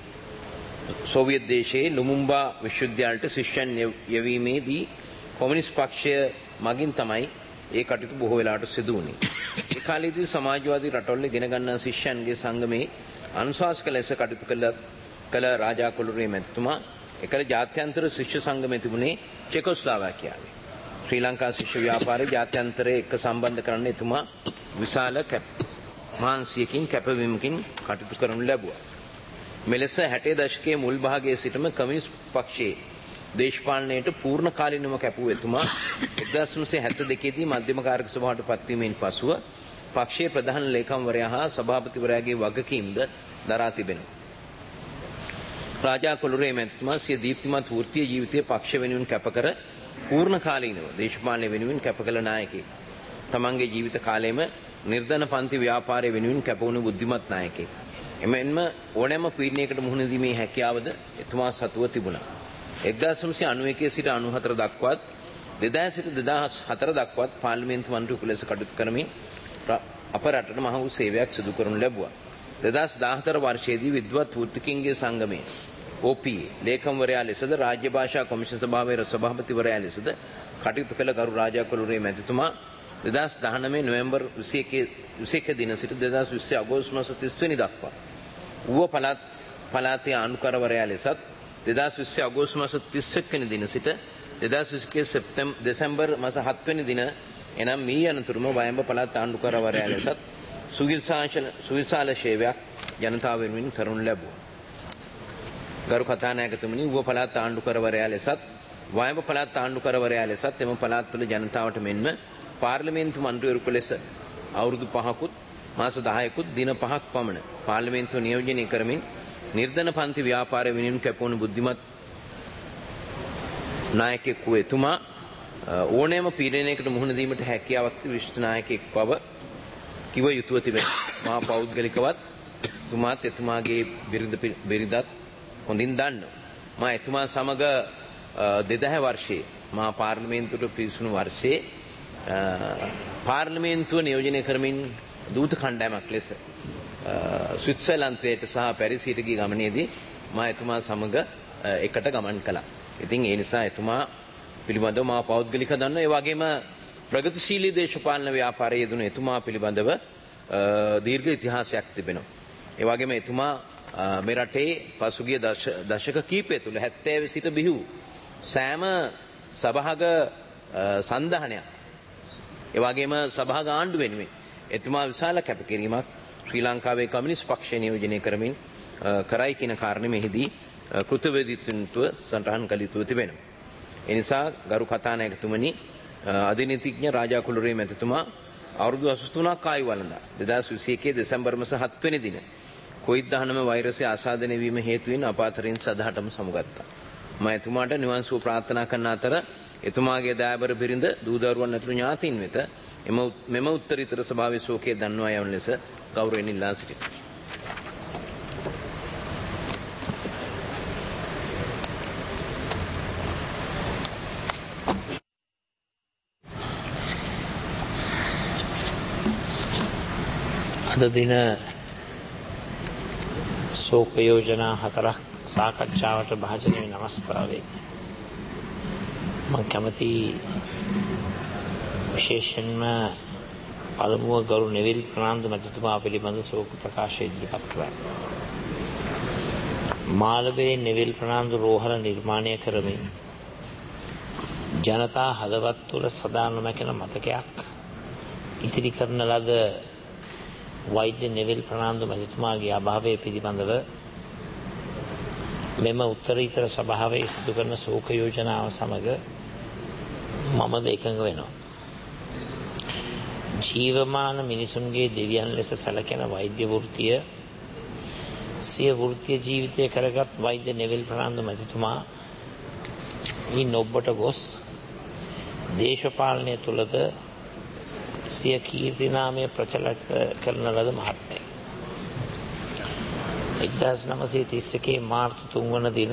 සෝවියට් දේශයේ ලුමුම්බා විශ්වවිද්‍යාලයට ශිෂ්‍යයන් යැවීමේදී කොමියුනිස්ට් පක්ෂය මගින් තමයි ඒ කටයුතු බොහෝ වෙලාවට සිදු වුණේ. ඒ කාලේදී සමාජවාදී රටවල ඉගෙන ගන්නා ශිෂ්‍යයන්ගේ සංගමේ අනුශාසක ලෙස කටයුතු කළ රාජා කොළුරේ මැතිතුමා එකල ජාත්‍යන්තර ශිෂ්‍ය සංගමයේ තිබුණේ චෙකෝස්ලෝවාකියාවේ. ශ්‍රී ලංකා ශිෂ්‍ය ව්‍යාපාරයේ ජාත්‍යන්තරයේ එක්ක සම්බන්ධ කරන්න එතුමා විශාල මානසිකකින් කැපවීමකින් කටයුතු කරනු ලැබුවා. මෙලෙස 60 දශකයේ මුල් භාගයේ සිටම කමියුනිස්ට් පක්ෂයේ දේශපාලනයට පූර්ණ කාලීනව කැපුව එතුමා 1972 දී මධ්‍යම කාර්යක සභාවට පත්වීමෙන් පසුව පක්ෂයේ ප්‍රධාන ලේකම්වරයා හා සභාපතිවරයාගේ වගකීම්ද දරා තිබෙනවා. රාජා කොළුරේ මැතිතුමා සිය දීප්තිමත් වෘත්තීය ජීවිතයේ පක්ෂ වෙනුවෙන් කැපකර පූර්ණ කාලීනව දේශපාලනය වෙනුවෙන් කැප කළ නායකයෙක්. තමන්ගේ ජීවිත කාලයේම නිර්ධන පන්ති ව්‍යාපාරය වෙනුවෙන් කැප වුණු බුද්ධිමත් නායකයෙක්. එමෙන්ම ඕනෑම පීඩනයකට මුහුණ දීමේ හැකියාවද එතුමා සතුව තිබුණා. 1991 සිට 94 දක්වාත් 2000 සිට 2004 දක්වාත් පාර්ලිමේන්තු මන්ත්‍රීවරයෙකු ලෙස කටයුතු කරමින් අප රටට මහ වූ සේවයක් සිදු කරනු ලැබුවා. 2014 වර්ෂයේදී විද්වත් වෘත්තිකින්ගේ සංගමයේ OPA ලේකම්වරයා ලෙසද රාජ්‍ය භාෂා කොමිෂන් සභාවේ සභාපතිවරයා ලෙසද කටයුතු කළ ගරු රාජා කොළුරේ මැතිතුමා 2019 නොවැම්බර් 21 දින සිට 2020 අගෝස්තු මාස 30 වෙනි දක්වා ඌව පළාතේ ආණ්ඩුකරවරයා ලෙසත් 2020 අගෝස්තු මාස 31 වෙනි දින සිට 2021 දෙසැම්බර් මාස 7 වෙනි දින එනම් මේ අනතුරුම වයඹ පළාත් ආණ්ඩුකරවරයා ලෙසත් සුවිශාල සේවයක් ජනතාව වෙනුවෙන් කරනු ලැබුවා. ගරු කතානායකතුමනි, ඌව පළාත් ආණ්ඩුකරවරයා ලෙසත් වයඹ පළාත් ආණ්ඩුකරවරයා ලෙසත් එම පළාත් තුළ ජනතාවට මෙන්ම පාර්ලිමේන්තු මන්ත්‍රීවරයෙකු ලෙස අවුරුදු 5කුත් මාස 10කුත් දින 5ක් පමණ පාර්ලිමේන්තුව නියෝජනය කරමින් නිර්ධන පන්ති ව්‍යාපාරය වෙනුවෙන් කැපවුණු බුද්ධිමත් නායකයෙක් වූ එතුමා ඕනෑම පීඩනයකට මුහුණ දීමට හැකියාවක් තිබෙන විශිෂ්ට නායකයෙක් බව කිව යුතුව තිබෙනවා. මා පෞද්ගලිකවත් එතුමාත් එතුමාගේ බිරිඳත් හොඳින් දන්නවා. මා එතුමා සමග 2000 වර්ෂයේ මා පාර්ලිමේන්තුවට පිවිසුණු වර්ෂයේ පාර්ලිමේන්තුව නියෝජනය කරමින් දූත කණ්ඩායමක් ලෙස ස්විට්සර්ලන්තයට සහ පැරිසයට ගිය ගමනේදී මා එතුමා සමග එකට ගමන් කළා. ඉතින් ඒ නිසා එතුමා පිළිබඳව මා පෞද්ගලික දන්නවා. ඒ වගේම ප්‍රගතිශීලී දේශපාලන ව්‍යාපාරයේ යෙදුණු එතුමා පිළිබඳව දීර්ඝ ඉතිහාසයක් තිබෙනවා. ඒ වගේම එතුමා මේ රටේ පසුගිය දශක කීපය තුළ 70 සිට බිහි වූ සෑම සභාග සංධානයක් ඒ වගේම සභාග ආණ්ඩු වෙනුවෙන් එතුමා විශාල කැපකිරීමක් ශ්‍රී ලංකාවේ කමියුනිස්ට් පක්ෂය නියෝජනය කරමින් කරයි කියන කාරණේ මෙහිදී කෘතවේදීත්වව සටහන් කළ යුතු තිබෙනවා. ඒ නිසා ගරු කතානායකතුමනි, අධිනීතිඥ රාජා කොළුරේ මැතිතුමා අවුරුදු 83ක් ආයු වළඳා 2021 දෙසැම්බර් මාස 7 වෙනි දින COVID-19 වෛරසය ආසාදනය වීම හේතුවෙන් අප අතරින් සදහටම සමුගත්තා. මම එතුමාට නිවන් සුව ප්‍රාර්ථනා කරන අතර එතුමාගේ දයාබර බිරිඳ දූ දරුවන් ඇතුළු ඥාතීන් වෙත මෙම උත්තරීතර සභාවේ ශෝකය දන්වා යවන ලෙස ගෞරවයෙන් ඉල්ලා සිටිනවා. අද දින ශෝක යෝජනා 4ක් සාකච්ඡාවට භාජනය වෙන අවස්ථාවේ මම කැමති විශේෂයෙන්ම පළමුව ගරු නෙවිල් ප්‍රනාන්දු මැතිතුමා පිළිබඳ ශෝක ප්‍රකාශය ඉදිරිපත් කරන්න. මාළඹේ නෙවිල් ප්‍රනාන්දු රෝහල නිර්මාණය කරමින් ජනතා හදවත් තුළ සදා නොමැකෙන මතකයක් ඉතිරි කරන ලද වෛද්‍ය නෙවිල් ප්‍රනාන්දු මැතිතුමාගේ අභාවය පිළිබඳව මෙම උත්තරීතර සභාවේ සිදු කරන ශෝක යෝජනාව සමග මමද එකඟ වෙනවා. ජීවමාන මිනිසුන්ගේ දෙවියන් ලෙස සැලකෙන වෛද්‍ය වෘත්තිය සිය වෘත්තීය ජීවිතය කරගත් වෛද්‍ය නෙවිල් ප්‍රනාන්දු මැතිතුමා ඔබට ගොස් දේශපාලනය තුළද සිය කීර්තිනාමය ප්‍රචලිත කරන ලද මහත්මයෙක්. 1931 මාර්තු 3 වන දින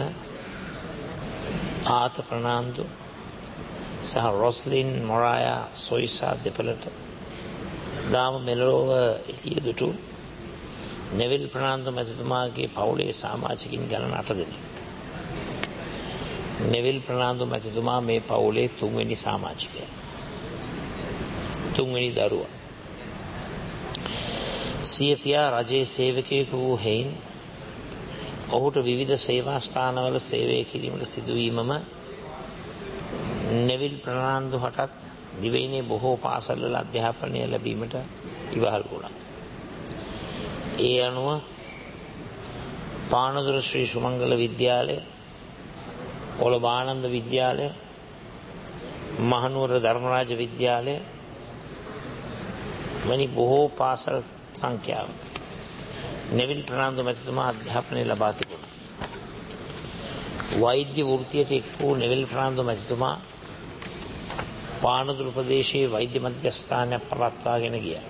ආත ප්‍රනාන්දු සහ රොස්ලින් මොරායා සොයිසා දෙපළට දාම මෙලොව එළිය දුටු නෙවිල් ප්‍රනාන්දු මැතිතුමාගේ පවුලේ සමාජිකින් ගණන 8 දෙනෙක්. නෙවිල් ප්‍රනාන්දු මැතිතුමා මේ පවුලේ 3 වෙනි සමාජිකයා. 3 වෙනි දරුවා. සිය පියා රජයේ සේවකයෙකු වූ හේයින් ඔහුට විවිධ සේවා ස්ථානවල සේවය කිරීමට සිදුවීමම නෙවිල් ප්‍රනාන්දු හටත් දිවයිනේ බොහෝ පාසල්වල අධ්‍යාපනය ලැබීමට ඉවහල් වුණා. ඒ අනුව පානදුර ශ්‍රී සුමංගල විද්‍යාලය, කොළඹ ආනන්ද විද්‍යාලය, මහනුවර ධර්මරාජ විද්‍යාලය වැනි බොහෝ පාසල් සංඛ්‍යාවක් නෙවිල් ප්‍රනාන්දු මැතිතුමා අධ්‍යාපනය ලබා තිබුණා. වෛද්‍ය වෘත්තියට එක් වූ නෙවිල් ප්‍රනාන්දු මැතිතුමා පානදුර ප්‍රදේශයේ වෛද්‍ය මධ්‍යස්ථානයක් පවත්වාගෙන ගියා.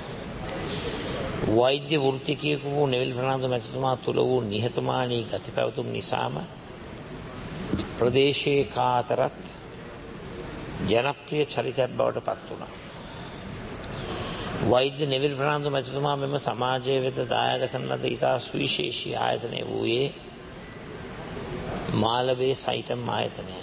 වෛද්‍ය වෘත්තිකයෙකු වූ නෙවිල් ප්‍රනාන්දු මැතිතුමා තුළ වූ නිහතමානී ගති පැවතුම් නිසාම ප්‍රදේශයේ කා අතරත් ජනප්‍රිය චරිතයක් බවට පත් වුණා. වෛද්‍ය නෙවිල් ප්‍රනාන්දු මැතිතුමා මෙම සමාජයේ වෙත දායාද කරන ලද ඉතා සුවිශේෂී ආයතනය වූයේ මාලබේ සයිටම් ආයතනයයි.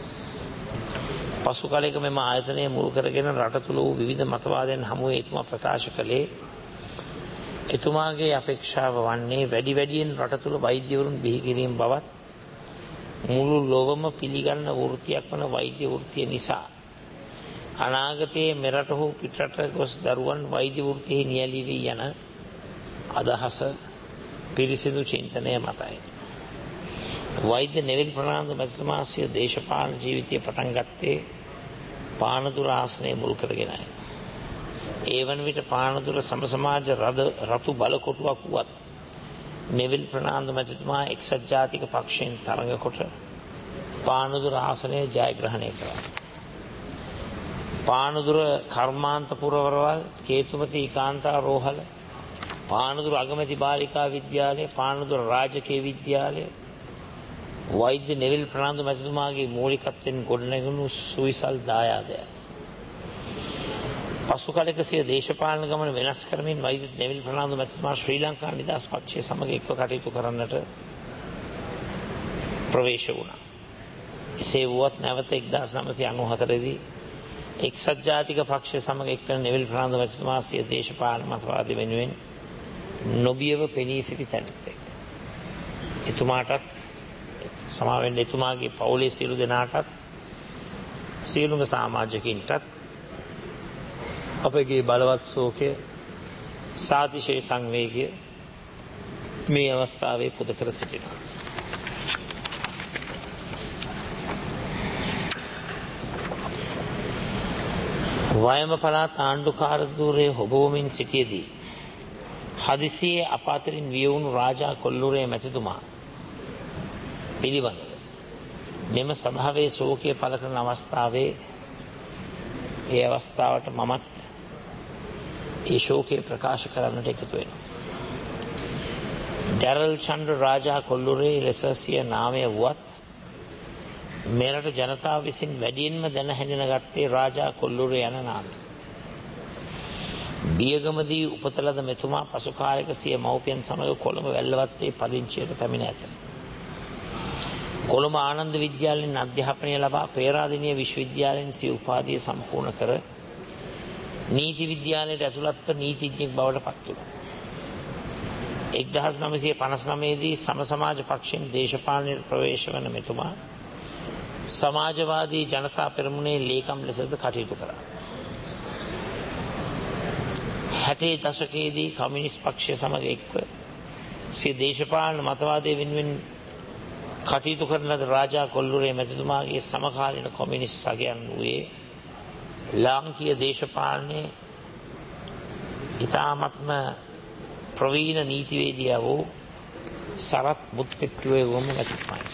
පසු කලෙක මෙම ආයතනය මුල් කරගෙන රට තුළ වූ විවිධ මතවාදයන් හමුවේ එතුමා ප්‍රකාශ කළේ එතුමාගේ අපේක්ෂාව වන්නේ වැඩි වැඩියෙන් රට තුළ වෛද්‍යවරුන් බිහි කිරීම බවත් මුළු ලොවම පිළිගන්න වෘත්තියක් වන වෛද්‍ය වෘත්තිය නිසා අනාගතයේ මෙරට හෝ පිටරට ගොස් දරුවන් වෛද්‍ය වෘත්තියෙහි නියැලී වී යන අදහස පිරිසිදු චින්තනය මතයි. වෛද්‍ය නෙවිල් ප්‍රනාන්දු මැතිතුමා සිය දේශපාලන ජීවිතය පටන් ගත්තේ පානදුර ආසනය මුල් කරගෙනයි. ඒ වන විට පානදුර සමසමාජ රතු බලකොටුවක් වුවත් නෙවිල් ප්‍රනාන්දු මැතිතුමා එක්සත් ජාතික පක්ෂයෙන් තරඟ කොට පානදුර ආසනය ජයග්‍රහණය කළා. පානදුර කර්මාන්ත පුරවරවල්, කේතුමති කාන්තා රෝහල, පානදුර අගමැති බාලිකා විද්‍යාලය, පානදුර රාජකීය විද්‍යාලය වෛද්‍ය නෙවිල් ප්‍රනාන්දු මැතිතුමාගේ මූලිකත්වයෙන් ගොඩනැගුණු සුවිසල් දායාදය. පසු කලෙක සිය දේශපාලන ගමන වෙනස් කරමින් වෛද්‍ය නෙවිල් ප්‍රනාන්දු මැතිතුමා ශ්‍රී ලංකා නිදහස් පක්ෂය සමග එක්ව කටයුතු කරන්නට ප්‍රවේශ වුණා. එසේ වුවත් නැවත 1994 දී එක්සත් ජාතික පක්ෂය සමග එක්වන නෙවිල් ප්‍රනාන්දු මැතිතුමා සිය දේශපාලන මතවාද වෙනුවෙන් නොබියව පෙනී සිටි තැනැත්තෙක්. එතුමාටත් සමාවෙන්න එතුමාගේ පවුලේ සියලු දෙනාටත් සියලුම සමාජිකින්ටත් අපගේ බලවත් ශෝකය සාතිශය සංවේගය මේ අවස්ථාවේ පුද කර සිටිනවා. වයම පළාත් ආණ්ඩුකාර ධූරයේ හොබවමින් සිටියේදී හදිසියේ අප අතරින් වියවුණු රාජා කොල්ලුරේ මැතිතුමා පිළිබඳව මෙම සභාවේ ශෝකය පළ කරන අවස්ථාවේ ඒ අවස්ථාවට මමත් ඒ ශෝකය ප්‍රකාශ කරන්නට එකතු වෙනවා. ඩැරල් චන්ද්‍ර රාජා කොල්ලුරේ ලෙස සිය නාමය වුවත් මෙරට ජනතාව විසින් වැඩියෙන්ම දැන හැඳිනගත්තේ රාජා කොල්ලුරේ යන නාමය. බියගමදී උපත ලද මෙතුමා පසු කාලයක සිය මව්පියන් සමග කොළඹ වැල්ලවත්තේ පදිංචියට පැමිණ ඇත. කොළඹ ආනන්ද විද්‍යාලයෙන් අධ්‍යාපනය ලබා පේරාදෙණිය විශ්වවිද්‍යාලයෙන් සිය උපාධිය සම්පූර්ණ කර නීති විද්‍යාලයට ඇතුළත්ව නීතිඥයෙක් බවට පත් වුණා. 1959 දී සම සමාජ පක්ෂයෙන් දේශපාලනයට ප්‍රවේශ වන මෙතුමා සමාජවාදී ජනතා පෙරමුණේ ලේකම් ලෙසද කටයුතු කරා. 60 දශකයේදී කමියුනිස්ට් පක්ෂය සමග එක්ව සිය දේශපාලන මතවාදය වෙනුවෙන් කටයුතු කරන ලද රාජා කොල්ලුරේ මැතිතුමාගේ සමකාලීන කොමියුනිස්ට් සගයන් වූයේ ලාංකීය දේශපාලනයේ ඉතාමත්ම ප්‍රවීණ නීතිවේදියා වූ සරත් මුත්පෙට්ටුවේ වුවම මැතිතුමායි.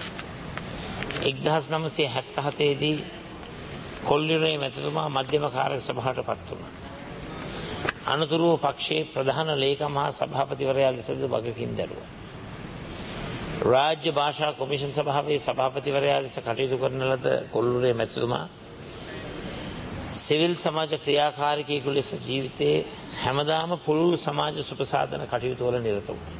1977 දී කොල්ලුරේ මැතිතුමා මධ්‍යම කාරක සභාවට පත් වුණා. අනතුරුව පක්ෂයේ ප්‍රධාන ලේකම් හා සභාපතිවරයා ලෙසද වගකීම් දැරුවා. රාජ්‍ය භාෂා කොමිෂන් සභාවේ සභාපතිවරයා ලෙස කටයුතු කරන ලද කොල්ලුරේ මැතිතුමා සිවිල් සමාජ ක්‍රියාකාරිකයෙකු ලෙස ජීවිතයේ හැමදාම පුළුල් සමාජ සුපසාධන කටයුතු වල නිරත වුණා.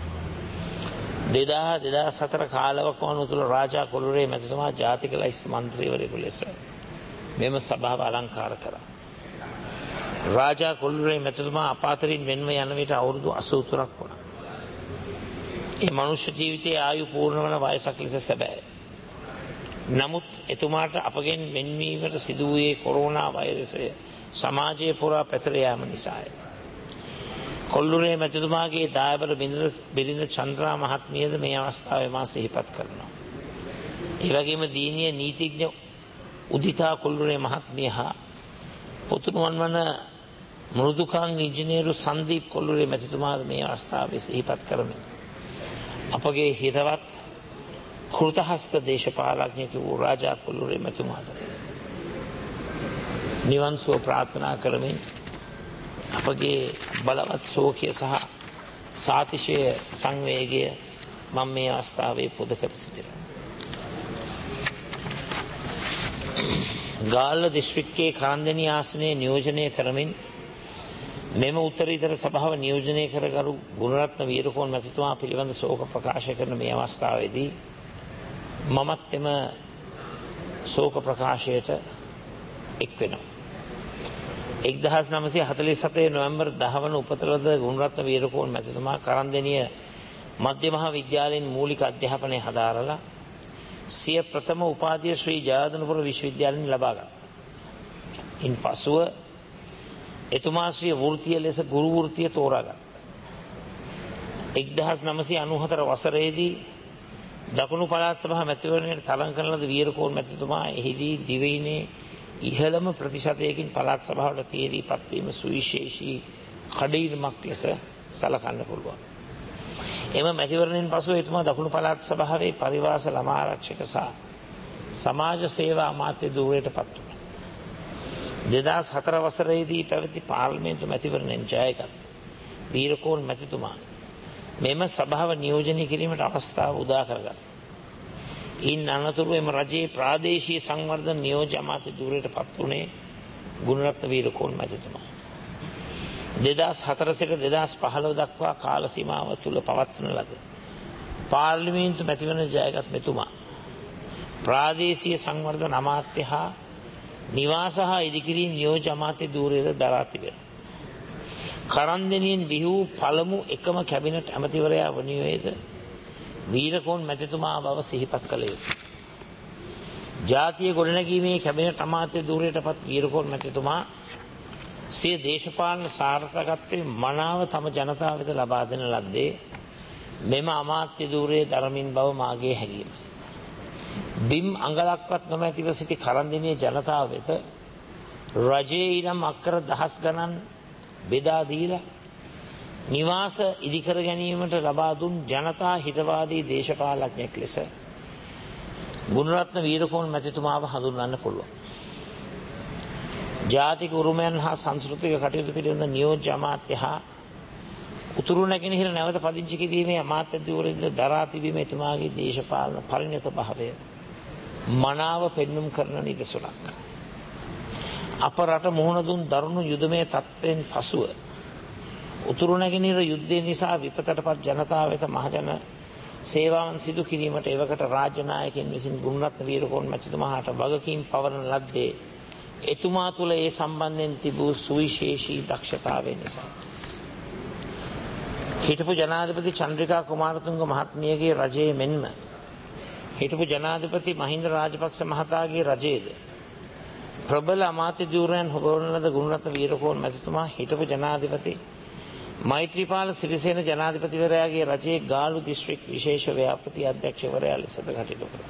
2004 කාලවකවානුව තුළ රාජා කොල්ලුරේ මැතිතුමා ජාතික ලයිස්තු මන්ත්‍රීවරයෙකු ලෙස මෙම සභාව අලංකාර කරා. රාජා කොල්ලුරේ මැතිතුමා අපාතරින් වෙන්ව යන විට අවුරුදු 83ක් වුණා. ඒ මනුෂ්‍ය ජීවිතයේ ආයු පූර්ණ වන වයසක් ලෙස සැබෑ. නමුත් එතුමාට අපගෙන් වෙන්වීමට සිදු වූයේ කොරෝනා වෛරසය සමාජයේ පුරා පැතිර යාම නිසාය. කොල්ලුරේ මැතිතුමාගේ දායබර බිරිඳ චන්ද්‍රා මහත්මියද මේ අවස්ථාවේ මා සිහිපත් කරනවා. ඒ වගේම දීනීය නීතිඥ උදිතා කොල්ලුරේ මහත්මිය හා පුතුණුවන් වන මෘදුකාංග ඉංජිනේරු සංදීප් කොල්ලුරේ මැතිතුමාද මේ අවස්ථාවේ සිහිපත් කරමින් අපගේ හිතවත් කෘතහස්ත දේශපාලඥයෙකු වූ රාජා කොල්ලුරේ මැතිතුමාට නිවන් සුව ප්‍රාර්ථනා කරමින් අපගේ බලවත් ශෝකය සහ සාතිශය සංවේගය මම මේ අවස්ථාවේ පුද කර සිටිනවා. ගාල්ල දිස්ත්‍රික්කයේ කරන්දෙනි ආසනයේ නියෝජනය කරමින් මෙම උත්තරීතර සභාව නියෝජනය කරගරු ගුණරත්න වීරකෝන් මැතිතුමා පිළිබඳ ශෝක ප්‍රකාශ කරන මේ අවස්ථාවේදී මමත් එම ශෝක ප්‍රකාශයට එක් වෙනවා. 1947 නොවැම්බර් 10 වන උපත ලද ගුණරත්න වීරකෝන් මැතිතුමා කරන්දෙනිය මධ්‍ය මහා විද්‍යාලයෙන් මූලික අධ්‍යාපනය හදාරලා සිය ප්‍රථම උපාධිය ශ්‍රී ජයවර්ධනපුර විශ්වවිද්‍යාලයෙන් ලබා ගත්තා. ඉන් පසුව එතුමා ශ්‍රී වෘත්තිය ලෙස ගුරු වෘත්තිය තෝරාගත්තා. 1994 වසරේදී දකුණු පළාත් සභා මැතිවරණයට තරඟ කරන ලද වීරකෝන් මැතිතුමා එහිදී දිවයිනේ ඉහළම ප්‍රතිශතයකින් පළාත් සභාවට තීරී පත්වීම සුවිශේෂී කඩඉමක් ලෙස සලකන්න පුළුවන්. එම මැතිවරණයෙන් පසුව එතුමා දකුණු පළාත් සභාවේ පරිවාස ළමා ආරක්ෂක සහ සමාජ සේවා අමාත්‍ය ධූරයට පත් වුණා. 2004 වසරේදී පැවති පාර්ලිමේන්තු මැතිවරණයෙන් ජයගත් වීරකෝන් මැතිතුමා මෙම සභාව නියෝජනය කිරීමට අවස්ථාව උදා කරගත්තා. ඉන් අනතුරුව එම රජයේ ප්‍රාදේශීය සංවර්ධන නියෝජ්‍ය අමාත්‍ය ධූරයට පත් වුණේ ගුණරත්න වීරකෝන් මැතිතුමා. 2004 සිට 2015 දක්වා කාල සීමාව තුළ පවත්වන ලද පාර්ලිමේන්තු මැතිවරණ ජයගත් මෙතුමා ප්‍රාදේශීය සංවර්ධන අමාත්‍ය හා නිවාස හා ඉදිකිරීම් නියෝජ්‍ය අමාත්‍ය ධූරයද දරා තිබෙනවා. කරන්දෙනියෙන් බිහි වූ පළමු එකම කැබිනට් ඇමතිවරයා වනුයේද වීරකෝන් මැතිතුමා බව සිහිපත් කළ යුතුයි. ජාතිය ගොඩනැගීමේ කැබිනට් අමාත්‍ය ධූරයට පත් වීරකෝන් මැතිතුමා සිය දේශපාලන සාර්ථකත්වයේ මනාව තම ජනතාව වෙත ලබා දෙන ලද්දේ මෙම අමාත්‍ය ධූරයේ දරමින් බව මාගේ හැඟීම. බිම් අඟලක්වත් නොමැතිව සිටි කරන්දෙනිය ජනතාව වෙත රජයේ ඉඩම් අක්කර දහස් ගණන් බෙදා දීලා නිවාස ඉදිකර ගැනීමට ලබා දුන් ජනතා හිතවාදී දේශපාලඥයෙක් ලෙස ගුණරත්න වීරකෝන් මැතිතුමාව හඳුන්වන්න පුළුවන්. ජාතික උරුමයන් හා සංස්කෘතික කටයුතු පිළිබඳ නියෝජ්‍ය අමාත්‍ය හා උතුරු නැගෙනහිර නැවත පදිංචි කිරීමේ අමාත්‍ය ධූරයද දරා තිබීම එතුමාගේ දේශපාලන පරිණත භාවය මනාව පෙන්눔 කරන නිදසුනක්. අප රට මුහුණ දුන් දරුණු යුදමය තත්ත්වයෙන් පසුව උතුරු නැගෙනහිර යුද්ධය නිසා විපතටපත් ජනතාව වෙත මහජන සේවාවන් සිදු කිරීමට එවකට රාජ්‍ය නායකයන් විසින් ගුණරත්න වීරකෝන් මැතිතුමාට වගකීම් පවරන ලද්දේ එතුමා තුළ ඒ සම්බන්ධයෙන් තිබූ සුවිශේෂී දක්ෂතාවය නිසා. හිටපු ජනාධිපති චන්ද්‍රිකා කුමාරතුංග මහත්මියගේ රජයේ මෙන්ම හිටපු ජනාධිපති මහින්ද රාජපක්ෂ මහතාගේ රජයේද ප්‍රබල අමාත්‍ය ධූරයන් හොබවන ලද ගුණරත්න වීරකෝන් මැතිතුමා හිටපු ජනාධිපති මෛත්‍රීපාල සිරිසේන ජනාධිපතිවරයාගේ රජයේ ගාලු දිස්ත්‍රික් විශේෂ ව්‍යාපෘති අධ්‍යක්ෂවරයා ලෙසද කටයුතු කරා.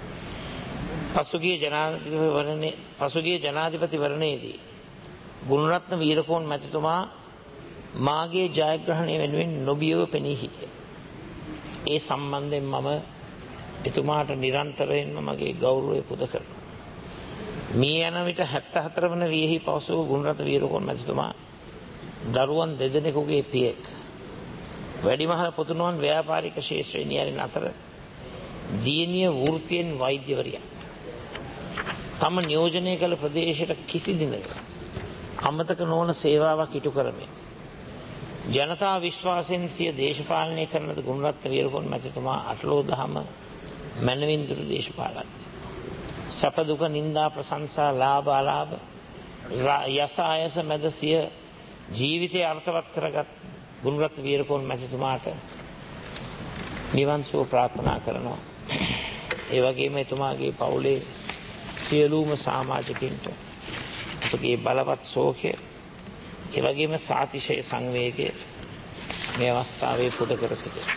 පසුගිය ජනාධිපතිවරණයේදී ගුණරත්න වීරකෝන් මැතිතුමා මාගේ ජයග්‍රහණය වෙනුවෙන් නොබියව පෙනී හිටියා. ඒ සම්බන්ධයෙන් මම එතුමාට නිරන්තරයෙන්ම මගේ ගෞරවය පුද කරනවා. මේ යන විට 74 වන වියෙහි පවසූ ගුණරත්න වීරකෝන් මැතිතුමා දරුවන් දෙදෙනෙකුගේ පියෙක්. වැඩිමහල් පුතුණුවන් ව්‍යාපාරික ශාස්ත්‍රයේ නියැලෙන අතර දියණිය වෘත්තියෙන් වෛද්‍යවරියක්. තම නියෝජනය කළ ප්‍රදේශයට කිසි දිනක අමතක නොවන සේවාවක් ඉටු කරමින් ජනතා විශ්වාසයෙන් සිය දේශපාලනය කරන ලද ගුණරත්න වීරකෝන් මැතිතුමා අටලෝ දහම මැනවින් දුරු දේශපාලන සැප දුක නිന്ദා ප්‍රශංසා ලාභ අලාභ යස ආයස මැද සිය ජීවිතය අර්ථවත් කරගත් ගුණරත්න වීරකෝන් මැතිතුමාට නිවන් සුව ප්‍රාර්ථනා කරනවා. ඒ වගේම එතුමාගේ පවුලේ සියලුම සමාජිකින්ට අපගේ බලවත් ශෝකය ඒ වගේම සාතිශය සංවේගය මේ අවස්ථාවේ පුද කර සිටිනවා.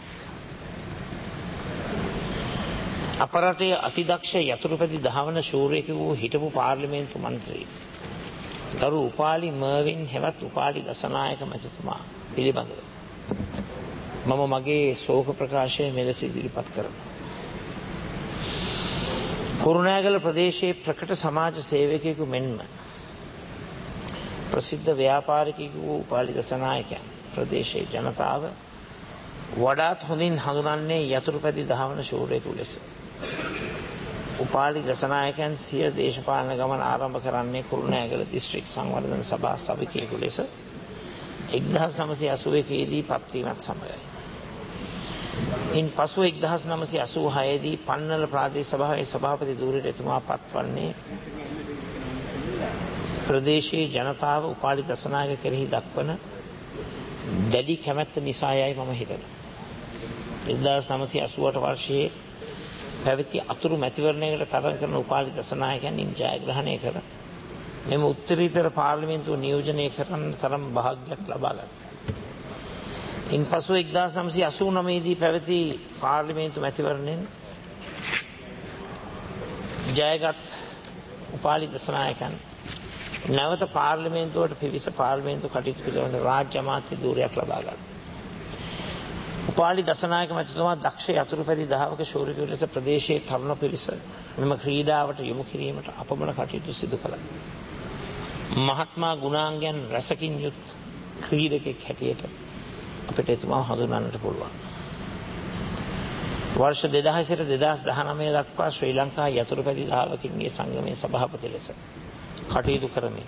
අප රටේ අතිදක්ෂ යතුරුපැදි දහවන ශූරයෙකු වූ හිටපු පාර්ලිමේන්තු මන්ත්‍රී ගරු උපාලි මර්වින් හෙවත් උපාලි දසනායක මැතිතුමා පිළිබඳව මම මගේ ශෝක ප්‍රකාශය මෙලෙස ඉදිරිපත් කරනවා. කුරුණෑගල ප්‍රදේශයේ ප්‍රකට සමාජ සේවකයෙකු මෙන්ම ප්‍රසිද්ධ ව්‍යාපාරිකයෙකු වූ උපාලි දසනායකයන් ප්‍රදේශයේ ජනතාව වඩාත් හොඳින් හඳුනන්නේ යතුරුපැදි දහවන ශූරයෙකු ලෙස. උපාලි දසනායකයන් සිය දේශපාලන ගමන ආරම්භ කරන්නේ කුරුණෑගල දිස්ත්‍රික් සංවර්ධන සභා සභිකයෙකු ලෙස 1981 දී පත්වීමත් සමගයි. ඉන් පසුව 1986 දී පන්නල ප්‍රාදේශ සභාවේ සභාපති ධූරයට එතුමා පත්වන්නේ ප්‍රදේශයේ ජනතාව උපාලි දසනායක කෙරෙහි දක්වන දැඩි කැමැත්ත නිසායයි මම හිතනවා. 1988 වර්ෂයේ පැවති අතුරු මැතිවරණයකට තරඟ කරන උපාලි දසනායකයන් ජයග්‍රහණය කර මෙම උත්තරීතර පාර්ලිමේන්තුව නියෝජනය කරන්න තරම් භාග්‍යයක් ලබා ගත්තා. ඉන්පසු 1989 දී පැවති පාර්ලිමේන්තු මැතිවරණයෙන් ජයගත් උපාලි දසනායකයන් නැවත පාර්ලිමේන්තුවට පිවිස පාර්ලිමේන්තු කටයුතු පිළිබඳ රාජ්‍ය අමාත්‍ය ධූරයක් ලබා ගත්තා. උපාලි දසනායක මැතිතුමා දක්ෂ යතුරුපැදි දහවක ශූරයෙකු ලෙස ප්‍රදේශයේ තරුණ පිරිස මෙම ක්‍රීඩාවට යොමු කිරීමට අපමණ කටයුතු සිදු කළා. මහත්මා ගුණාංගයන් රැසකින් යුත් ක්‍රීඩකෙක් හැටියට අපිට එතුමාව හඳුනන්නට පුළුවන්. වර්ෂ 2000 සිට 2019 දක්වා ශ්‍රී ලංකා යතුරුපැදි දහවකින්ගේ සංගමයේ සභාපති ලෙස කටයුතු කරමින්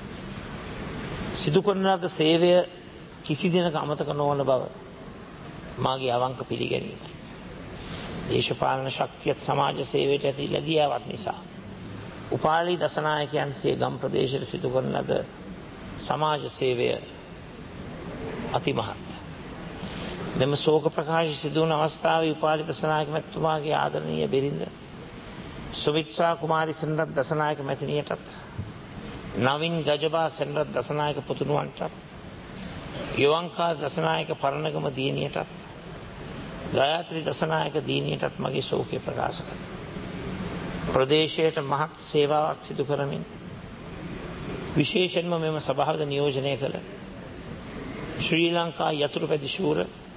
සිදු කරන ලද සේවය කිසි දිනක අමතක නොවන බව මාගේ අවංක පිළිගැනීමයි. දේශපාලන ශක්තියත් සමාජ සේවයට ඇති ලැබියාවක් නිසා උපාලි දසනායකයන් සිය ගම් ප්‍රදේශයට සිදු කරන ලද සමාජ සේවය අතිමහත්. මෙම ශෝක ප්‍රකාශ සිදු වන අවස්ථාවේ උපාලි දසනායක මැතිතුමාගේ ආදරණීය බිරිඳ සුවික්ෂා කුමාරි සෙනරත් දසනායක මැතිණියටත් නවින් ගජබා සෙනරත් දසනායක පුතුණුවන්ටත් යවංකා දසනායක පරණගම දියණියටත් ගායත්‍රි දසනායක දියණියටත් මගේ ශෝකය ප්‍රකාශ කරනවා. ප්‍රදේශයට මහත් සේවාවක් සිදු කරමින් විශේෂයෙන්ම මෙම සභාවද නියෝජනය කළ ශ්‍රී ලංකා යතුරුපැදි ශූර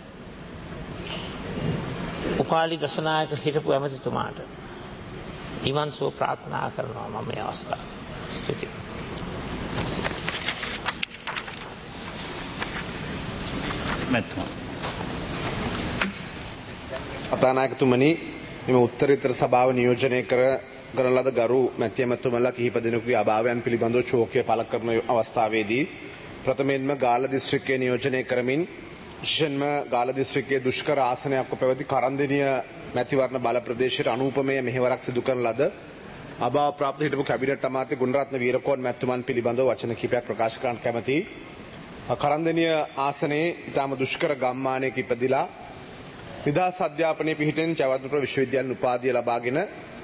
උපාලි දසනායක හිටපු ඇමතිතුමාට නිවන් සුව ප්‍රාර්ථනා කරනවා මම මේ අවස්ථාවේ. ස්තුතියි. කතානායකතුමනි, මෙම උත්තරීතර සභාව නියෝජනය කරන ලද ගරු මැති ඇමතුමලා කිහිප දෙනෙකුගේ අභාවයන් පිළිබඳව ශෝකය පළ කරන අවස්ථාවේදී ප්‍රථමයෙන්ම ගාල්ල දිස්ත්‍රික්කයේ නියෝජනය කරමින් විශේෂයෙන්ම ගාල්ල දිස්ත්‍රික්කයේ දුෂ්කර ආසනයක්ව පැවති කරන්දෙනිය මැතිවරණ බල ප්‍රදේශයට අනූපමය මෙහෙවරක් සිදු කරන ලද අභාව ප්‍රාප්ත හිටපු කැබිනට් අමාත්‍ය ගුණරත්න වීරකෝන් මැතිතුමන් පිළිබඳව වචන කිහිපයක් ප්‍රකාශ කරන්න කැමැතියි. කරන්දෙනිය ආසනයේ ඉතාම දුෂ්කර ගම්මානයක ඉපදිලා නිදහස් අධ්‍යාපනයේ පිහිටෙන් ජයවර්ධනපුර විශ්වවිද්‍යාලයේ උපාධිය ලබාගෙන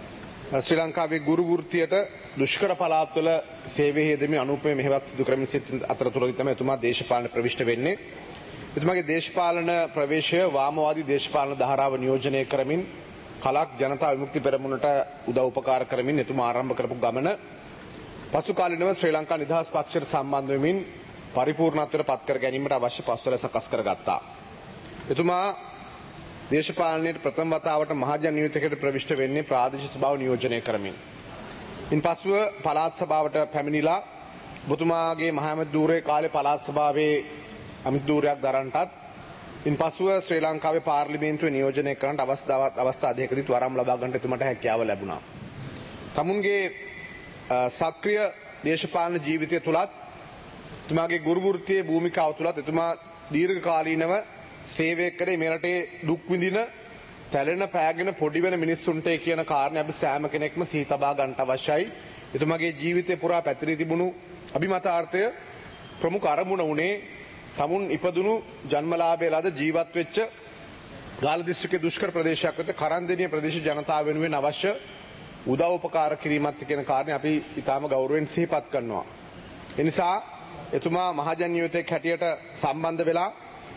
ශ්‍රී ලංකාවේ ගුරු වෘත්තියට දුෂ්කර පළාත්වල සේවයේ යෙදෙමින් අනුපම මෙහෙවක් සිදු කරමින් සිටින අතරතුරදී තමයි එතුමා දේශපාලන ප්‍රවිෂ්ඨ වෙන්නේ. එතුමාගේ දේශපාලන ප්‍රවේශය වාමවාදී දේශපාලන ධාරාව නියෝජනය කරමින් කලක් ජනතා විමුක්ති පෙරමුණට උදව් උපකාර කරමින් එතුමා ආරම්භ කරපු ගමන පසු කාලිනව ශ්‍රී ලංකා නිදහස් පක්ෂයට සම්බන්ධ වෙමින් පරිපූර්ණත්වයට පත් කර ගැනීමට අවශ්‍ය පස්වල සකස් කරගත්තා. එතුමා දේශපාලනයේ ප්‍රථම වතාවට මහජන නියුතකයට ප්‍රවිෂ්ඨ වෙන්නේ ප්‍රාදේශීය සභාව නියෝජනය කරමින්. ඉන්පසුව පළාත් සභාවට පැමිණිලා ඔබතුමාගේ මහ ඇමතිධූරයේ කාලේ පළාත් සභාවේ ඇමතිධූරයක් දරන්නටත් ඉන්පසුව ශ්‍රී ලංකාවේ පාර්ලිමේන්තුවේ නියෝජනය කරන්නට අවස්ථා දෙකදී වරම් ලබා ගන්නට එතුමාට හැකියාව ලැබුණා. තමුන්ගේ සක්‍රිය දේශපාලන ජීවිතය තුලත් එතුමාගේ ගුරු වෘත්තියේ භූමිකාව තුලත් එතුමා දීර්ඝ කාලීනව සේවය කරේ මේ රටේ දුක් විඳින තැලෙන පෑගෙන පොඩි වෙන මිනිස්සුන්ට කියන කාරණේ අපි සෑම කෙනෙක්ම සිහි තබා ගන්නට අවශ්‍යයි. එතුමාගේ ජීවිතේ පුරා පැතිරී තිබුණු අභිමතාර්ථය ප්‍රමුඛ අරමුණ උනේ තමුන් ඉපදුණු ජන්මලාභය ලද ජීවත් වෙච්ච ගාල්ල දිස්ත්‍රික්කයේ දුෂ්කර ප්‍රදේශයක් වෙත කරන්දෙනිය ප්‍රදේශ ජනතාව වෙනුවෙන් අවශ්‍ය උදව් උපකාර කිරීමත් කියන කාරණේ අපි ඊටාම ගෞරවයෙන් සිහිපත් කරනවා. ඒ නිසා එතුමා මහජන නියුතෙක් හැටියට සම්බන්ධ වෙලා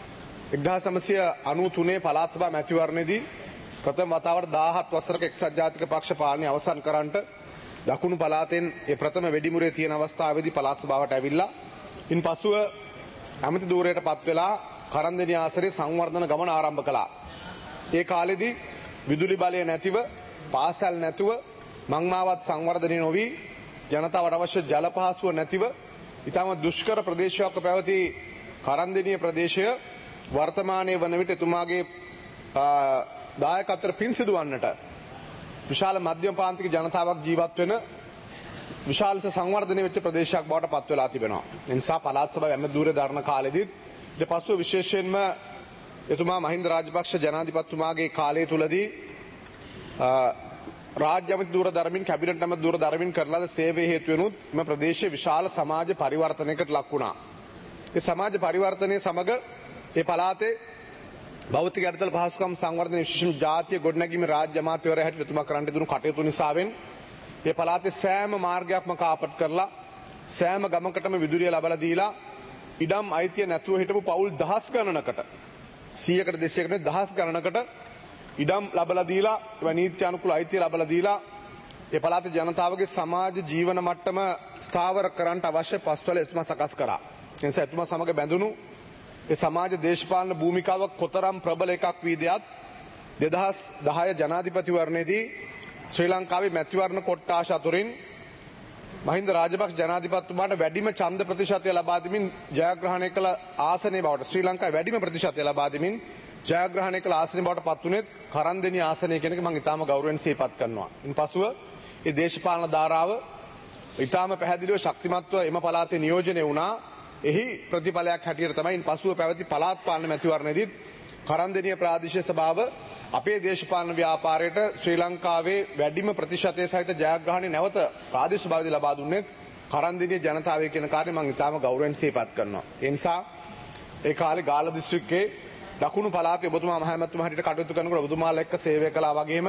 1993 පළාත් සභා මැතිවරණයේදී ප්‍රථම වතාවට 17 වසරක එක්සත් ජාතික පක්ෂ පාලනය අවසන් කරන්නට දකුණු පළාතෙන් ඒ ප්‍රථම වෙඩිමුරේ තියෙන අවස්ථාවේදී පළාත් සභාවට ඇවිල්ලා ඉන්පසුව ඇමති ධූරයට පත් වෙලා කරන්දෙනිය ආසරේ සංවර්ධන ගමන ආරම්භ කළා. ඒ කාලෙදී විදුලි බලය නැතිව පාසල් නැතුව මංමාවත් සංවර්ධනය නොවි ජනතාවට අවශ්‍ය ජල පහසුව නැතිව ඉතාම දුෂ්කර ප්‍රදේශයක පැවති කරන්දෙනිය ප්‍රදේශය වර්තමානයේ වන විට එතුමාගේ දායකත්වයට පින් සිදුවන්නට විශාල මධ්‍යම පාන්තික ජනතාවක් ජීවත් වෙන විශාල සංවර්ධනය වෙච්ච ප්‍රදේශයක් බවට පත් වෙලා තිබෙනවා. ඒ නිසා පළාත් සභාවේ ඇමති ධූරය දරන කාලෙදිත් ඊට පස්ව විශේෂයෙන්ම එතුමා මහින්ද රාජපක්ෂ ජනාධිපතිතුමාගේ කාලය තුලදී රාජ්‍ය ඇමති ධූර දරමින් කැබිනට් ඇමති ධූර දරමින් කරන සේවයේ හේතු වෙනුත් මේ ප්‍රදේශයේ විශාල සමාජ පරිවර්තනයකට ලක් වුණා. ඒ සමාජ පරිවර්තනයේ සමග ඒ පළාතේ භෞතික අඩතල පහසුකම් සංවර්ධන විශේෂම ජාතිය ගොඩනැගීමේ රාජ්‍ය අමාත්‍යවරයා හැටියට එතුමා කරන්නට දුණු කටයුතු නිසාවෙන් ඒ පළාතේ සෑම මාර්ගයක්ම කාපට් කරලා සෑම ගමකටම විදුලිය ලබලා දීලා ඉඩම් අයිතිය නැතුව හිටපු පවුල් දහස් ගණනකට 100කට 200කට දහස් ගණනකට ඉඩම් ලබලා දීලා ඒ නීති අනුකූල අයිතිය ලබලා දීලා ඒ පළාතේ ජනතාවගේ සමාජ ජීවන මට්ටම ස්ථාවර කරන්නට අවශ්‍ය පස්වල එතුමා සකස් කරා. ඒ නිසා එතුමා සමග බැඳුණු ඒ සමාජ දේශපාලන භූමිකාව කොතරම් ප්‍රබල එකක් වීදයත් 2010 ජනාධිපතිවරණයේදී ශ්‍රී ලංකාවේ මැතිවරණ කොට්ටාශ අතුරින් මහින්ද රාජපක්ෂ ජනාධිපතිතුමාට වැඩිම ඡන්ද ප්‍රතිශතය ලබා දෙමින් ජයග්‍රහණය කළ ආසනයේ බවට ශ්‍රී ලංකාවේ වැඩිම ප්‍රතිශතය ලබා දෙමින් ජයග්‍රහණය කළ ආසනයේ බවට පත් වුණේ කරන්දෙනිය ආසනය කියන එක මම ඊටාම ගෞරවයෙන් සිහිපත් කරනවා. ඉන්පසුව මේ දේශපාලන ධාරාව ඊටාම පැහැදිලිව ශක්තිමත්ව එම පළාතේ නියෝජනය වුණා. එහි ප්‍රතිඵලයක් හැටියට තමයි ඉන්පසුව පැවති පළාත් පාලන මැතිවරණයේදී කරන්දෙනිය ප්‍රාදේශීය සභාව අපේ දේශපාලන ව්‍යාපාරයට ශ්‍රී ලංකාවේ වැඩිම ප්‍රතිශතය සහිත ජයග්‍රහණය නැවත ප්‍රාදේශීය සභාවේදී ලබා දුන්නේ කරන්දෙනිය ජනතාවය කියන කාර්යය මම ඊටාම ගෞරවයෙන් සිහිපත් කරනවා. ඒ නිසා ඒ කාලේ ගාල්ල දිස්ත්‍රික්කයේ දකුණු පළාතේ ඔබතුමා මහ ඇමතිතුමා හැටියට කටයුතු කරනකොට ඔබතුමාලා එක්ක සේවය කළා වගේම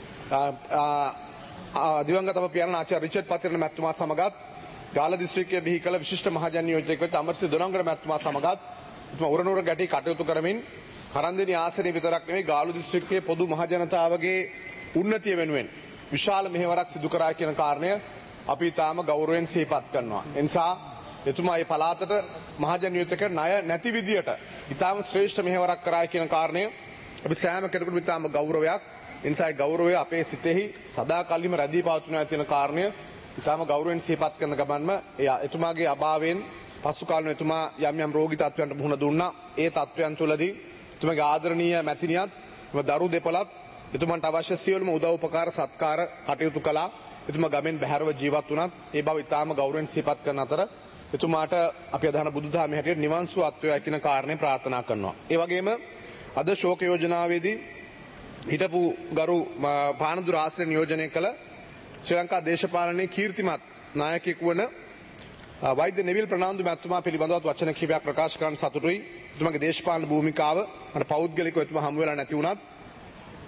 දිවංගත අප පියාණන් ආචාර්ය රිචඩ් පතිරණ මැතිතුමා සමගත් ගාල්ල දිස්ත්‍රික්කයේ බිහි කළ විශිෂ්ට මහජන නියෝජකයෙක් වෙච්ච අමරසිරි දොනංගර මැතිතුමා සමගත් එතුමා උරනුවර ගැටි කටයුතු කරමින් කරන්දෙනිය ආසනය විතරක් නෙවෙයි ගාල්ල දිස්ත්‍රික්කයේ පොදු මහජනතාවගේ උන්නතිය වෙනුවෙන් විශාල මෙහෙවරක් සිදු කරා කියන කාරණය අපි තාම ගෞරවයෙන් සිහිපත් කරනවා. ඒ නිසා එතුමා මේ පළාතට මහජන නියුතක ණය නැති විදියට ඊටාම ශ්‍රේෂ්ඨ මෙහෙවරක් කරා කියන කාරණය අපි සෑම කෙනෙකුටම ඊටාම ගෞරවයක්. ඒ නිසා ඒ ගෞරවය අපේ සිතෙහි සදාකල්ලිම රැඳී පවතිනවා කියන කාරණය ඊටාම ගෞරවයෙන් සිහිපත් කරන ගමන්ම එතුමාගේ අභාවයෙන් පසු කාලෙ එතුමා යම් යම් රෝගී තත්ත්වයන්ට මුහුණ දුන්නා. ඒ තත්ත්වයන් තුළදී එතුමාගේ ආදරණීය මැතිණියත් දරු දෙපළත් එතුමන්ට අවශ්‍ය සියලුම උදව් උපකාර සත්කාර කටයුතු කළා. එතුමා ගමෙන් බැහැරව ජීවත් වුණත් ඒ බව ඊටාම ගෞරවයෙන් සිහිපත් කරන අතර එතුමාට අපි අදහන බුදුදහමේ හැටියට නිවන් සුව අත්වේවා කියන කාරණේ ප්‍රාර්ථනා කරනවා. ඒ වගේම අද ශෝක යෝජනාවේදී හිටපු ගරු පානදුර ආශ්‍රය නියෝජනය කළ ශ්‍රී ලංකා දේශපාලනයේ කීර්තිමත් නායකයෙකු වන වෛද්‍ය නෙවිල් ප්‍රනාන්දු මැතිතුමා පිළිබඳව වචන කිහිපයක් ප්‍රකාශ කරන්න සතුටුයි. එතුමාගේ දේශපාලන භූමිකාව මට පෞද්ගලිකව එතුමා හමු වෙලා නැති වුණත්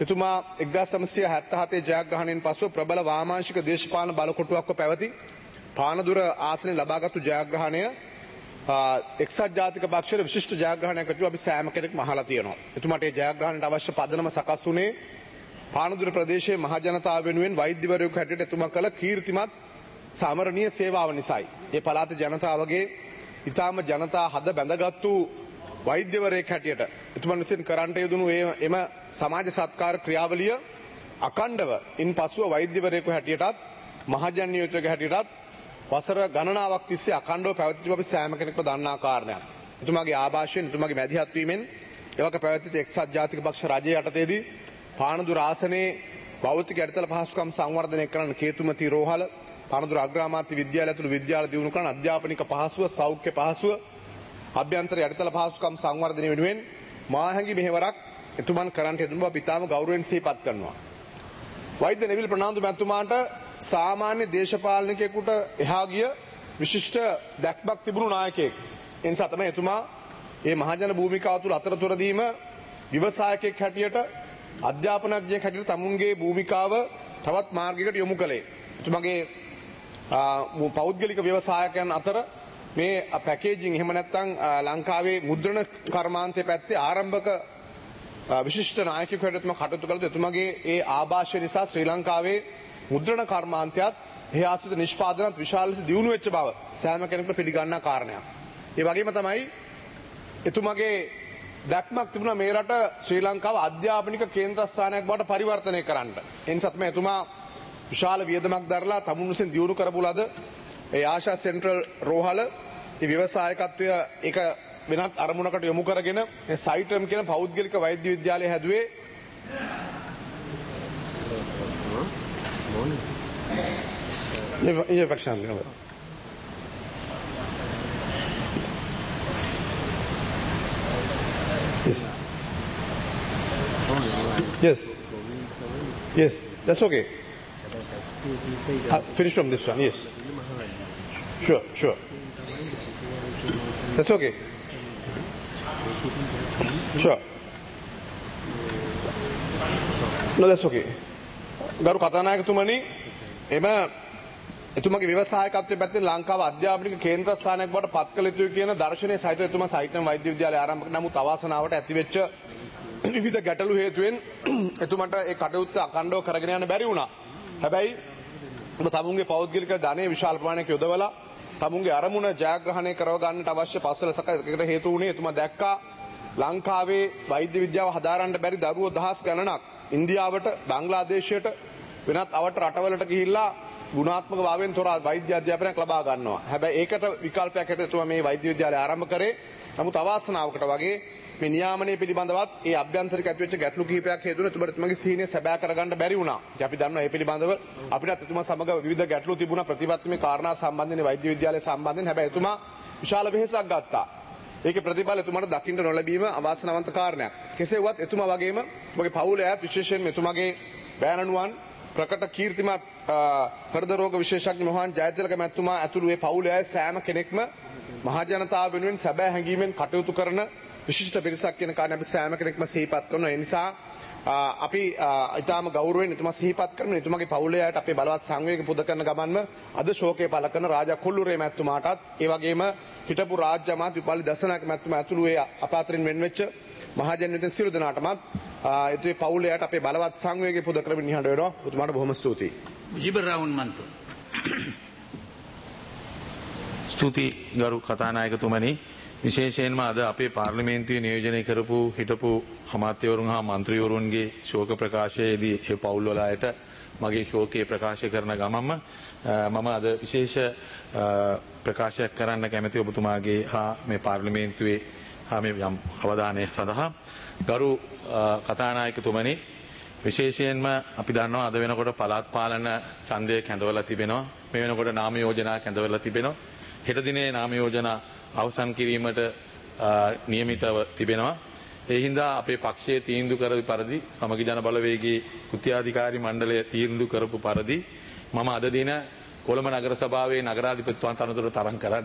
එතුමා 1977 ජයග්‍රහණයෙන් පසුව ප්‍රබල වාමාංශික දේශපාලන බලකොටුවක්ව පැවති පානදුර ආසනයේ ලබාගත්තු ජයග්‍රහණය එක්සත් ජාතික පක්ෂයේ විශිෂ්ට ජයග්‍රහණයක් ඇතුව අපි සෑම කෙනෙක්ම අහලා තියෙනවා. එතුමාට මේ ජයග්‍රහණයට අවශ්‍ය පදනම සකස් වුණේ පානදුර ප්‍රදේශයේ මහ ජනතාව වෙනුවෙන් වෛද්‍යවරයෙකු හැටියට එතුමා කළ කීර්තිමත් සමරණීය සේවාව නිසායි. ඒ පළාතේ ජනතාවගේ ඊටාම ජනතා හද බැඳගත්තු වෛද්‍යවරයෙක් හැටියට එතුමන් විසින් කරන්නට යෙදුණු එම සමාජ සත්කාර ක්‍රියාවලිය අකණ්ඩව ඉන් පසුව වෛද්‍යවරයෙකු හැටියටත් මහජන නියෝජකයෙකු හැටියටත් වසර ගණනාවක් තිස්සේ අකණ්ඩව පැවතිච්ච අපි සෑම කෙනෙක්ම දන්නා කාරණයක්. එතුමාගේ ආభాෂයෙන් එතුමාගේ මැදිහත් වීමෙන් එවක පැවතිච්ච එක්සත් ජාතික පක්ෂ රජයේ යටතේදී පානදුර ආසනයේ භෞතික යටිතල පහසුකම් සංවර්ධනය කරන්න කේතුමති රෝහල පානදුර අග්‍රාමාත්‍ය විද්‍යාලය ඇතුළු විද්‍යාල දියුණු කරන අධ්‍යාපනික පහසුව සෞඛ්‍ය පහසුව අභ්‍යන්තර යටිතල පහසුකම් සංවර්ධනය වෙනුවෙන් මාහැඟි මෙහෙවරක් එතුමන් කරන්නට යෙදුණු බව ඉතාම ගෞරවයෙන් සිහිපත් කරනවා. වෛද්‍ය නෙවිල් ප්‍රනාන්දු මැතිතුමාට සාමාන්‍ය දේශපාලනිකයෙකුට එහා ගිය විශිෂ්ට දැක්මක් තිබුණු නායකයෙක්. ඒ නිසා තමයි එතුමා මේ මහජන භූමිකාව තුළ අතරතුරදීම ව්‍යවසායකයෙක් හැටියට අධ්‍යාපනඥයෙක් හැටියට තමුන්ගේ භූමිකාව තවත් මාර්ගයකට යොමු කළේ. එතුමාගේ පෞද්ගලික ව්‍යවසායකයන් අතර මේ පැකේජිං එහෙම නැත්නම් ලංකාවේ මුද්‍රණ කර්මාන්තයේ පැත්තේ ආරම්භක විශිෂ්ට නායකයෙකු හැටියට එතුමා කටයුතු කළා. එතුමාගේ ඒ ආభాෂය නිසා ශ්‍රී ලංකාවේ මුද්‍රණ කර්මාන්තයත් එහි ආශ්‍රිත නිෂ්පාදනත් විශාල ලෙස දියුණු වෙච්ච බව සෑම කෙනෙකුට පිළිගන්නා කාරණයක්. ඒ වගේම තමයි එතුමාගේ දැක්මක් තිබුණා මේ රට ශ්‍රී ලංකාව අධ්‍යාපනික කේන්ද්‍රස්ථානයක් බවට පරිවර්තනය කරන්න. ඒ නිසා තමයි එතුමා විශාල වියදමක් දරලා තමුන් විසින් දියුණු කරපු ලද ඒ ආශා සෙන්ට්‍රල් රෝහල ඒ ව්‍යවසායකත්වය ඒක වෙනත් අරමුණකට යොමු කරගෙන ඒ සයිටම් කියන පෞද්ගලික වෛද්‍ය විද්‍යාලය හැදුවේ ये पक्षान yes yes that's okay finish from this one yes sure that's okay sure no that's okay ගරු කතානායකතුමනි එම එතුමාගේ ව්‍යවසායකත්වයේ පැත්තෙන් ලංකාව අධ්‍යාපනික කේන්ද්‍රස්ථානයක් බවට පත් කළ යුතුයි කියන දර්ශනය සහිත එතුමා සයිටම් වෛද්‍ය විද්‍යාලය ආරම්භ කළ නමුත් අවාසනාවට ඇතිවෙච්ච විවිධ ගැටලු හේතුවෙන් එතුමාට ඒ කටයුත්ත අඛණ්ඩව කරගෙන යන්න බැරි වුණා. හැබැයි තමුන්ගේ පෞද්ගලික ධනෙ විශාල ප්‍රමාණයක් යොදවලා තමුන්ගේ අරමුණ ජයග්‍රහණය කරව ගන්නට අවශ්‍ය පස්වල සකසකට හේතු වුණේ එතුමා දැක්කා ලංකාවේ වෛද්‍ය විද්‍යාව හදාරන්න බැරි දරුවෝ දහස් ගණනක් ඉන්දියාවට බංග්ලාදේශයට වෙනත් අවට රටවලට ගිහිල්ලා ගුණාත්මක භාවයෙන් තොර වෛද්‍ය අධ්‍යාපනයක් ලබා ගන්නවා. හැබැයි ඒකට විකල්පයක් හැටියට එතුමා මේ වෛද්‍ය විද්‍යාලය ආරම්භ කරේ. නමුත් අවාසනාවකට වගේ මේ නියාමනයේ පිළිබඳවත් ඒ අභ්‍යන්තරික ඇතිවෙච්ච ගැටලු කිහිපයක් හේතුවෙන් එතුමාගේ සීනිය සැබෑ කරගන්න බැරි වුණා. ඉතින් අපි දන්නවා මේ පිළිබඳව අපිටත් එතුමා සමග විවිධ ගැටලු තිබුණා ප්‍රතිපත්තිමය කාරණා සම්බන්ධයෙන් වෛද්‍ය විද්‍යාලය සම්බන්ධයෙන්. හැබැයි එතුමා විශාල වෙහෙසක් ගත්තා. ඒකේ ප්‍රතිඵල එතුමාට දකින්න නොලැබීම අවාසනාවන්ත කාරණයක්. කෙසේ වුවත් එතුමා වගේම ඔබගේ පවුලේ අයත් විශේෂයෙන් එතුමාගේ බෑනනුවන් ප්‍රකට කීර්තිමත් හෘද රෝග විශේෂඥ මොහන් ජයතිලක මැතිතුමා ඇතුළු ඒ පවුලේ අය සෑම කෙනෙක්ම මහ ජනතාව වෙනුවෙන් සැබෑ හැඟීමෙන් කටයුතු කරන විශිෂ්ට පිරිසක් කියන කාරණේ අපි සෑම කෙනෙක්ම සිහිපත් කරනවා. ඒ නිසා අපි ඊටාම ගෞරවයෙන් එතුමා සිහිපත් කරන එතුමාගේ පවුලේ අයට අපේ බලවත් සංවේග පුද කරන ගමන්ම අද ශෝකය පළ කරන රාජා කොල්ලුරේ මැතිතුමාටත් ඒ වගේම හිටපු රාජ්‍ය අමාත්‍ය විපාලි දසනායක මැතිතුමා ඇතුළු ඒ අපාතරින් වෙන්වෙච්ච මහජන වෙන සියලු දෙනාටමත් ඒ පවුලේ අයට අපේ බලවත් සංවේගය පුද කරමින් නිහඬ වෙනවා. එතුමාට බොහොම ස්තුතියි. ජිබර් රාවුන් මන්තු. ස්තුති ගරු කතානායකතුමනි, විශේෂයෙන්ම අද අපේ පාර්ලිමේන්තුවේ නියෝජනය කරපු හිටපු අමාත්‍යවරුන් හා මන්ත්‍රීවරුන්ගේ ශෝක ප්‍රකාශයේදී ඒ පවුල් වල අයට මගේ ශෝකය ප්‍රකාශ කරන ගමන්ම මම අද විශේෂ ප්‍රකාශයක් කරන්න කැමැති ඔබතුමාගේ හා මේ පාර්ලිමේන්තුවේ හා මේ යම් අවධානය සඳහා. ගරු කතානායකතුමනි, විශේෂයෙන්ම අපි දන්නවා අද වෙනකොට පළාත් පාලන ඡන්දය කැඳවලා තිබෙනවා. මේ වෙනකොට නාම යෝජනා කැඳවලා තිබෙනවා. හෙට දිනේ නාම යෝජනා අවසන් කිරීමට නියමිතව තිබෙනවා. ඒ හින්දා අපේ පක්ෂයේ තීන්දුව කරපු පරිදි සමගි ජන බලවේගයේ කෘත්‍යාධිකාරී මණ්ඩලය තීන්දුව කරපු පරිදි මම අද දින කොළඹ නගර සභාවේ නගරාධිපතිතුමන් තනතුර තරම් කරන්න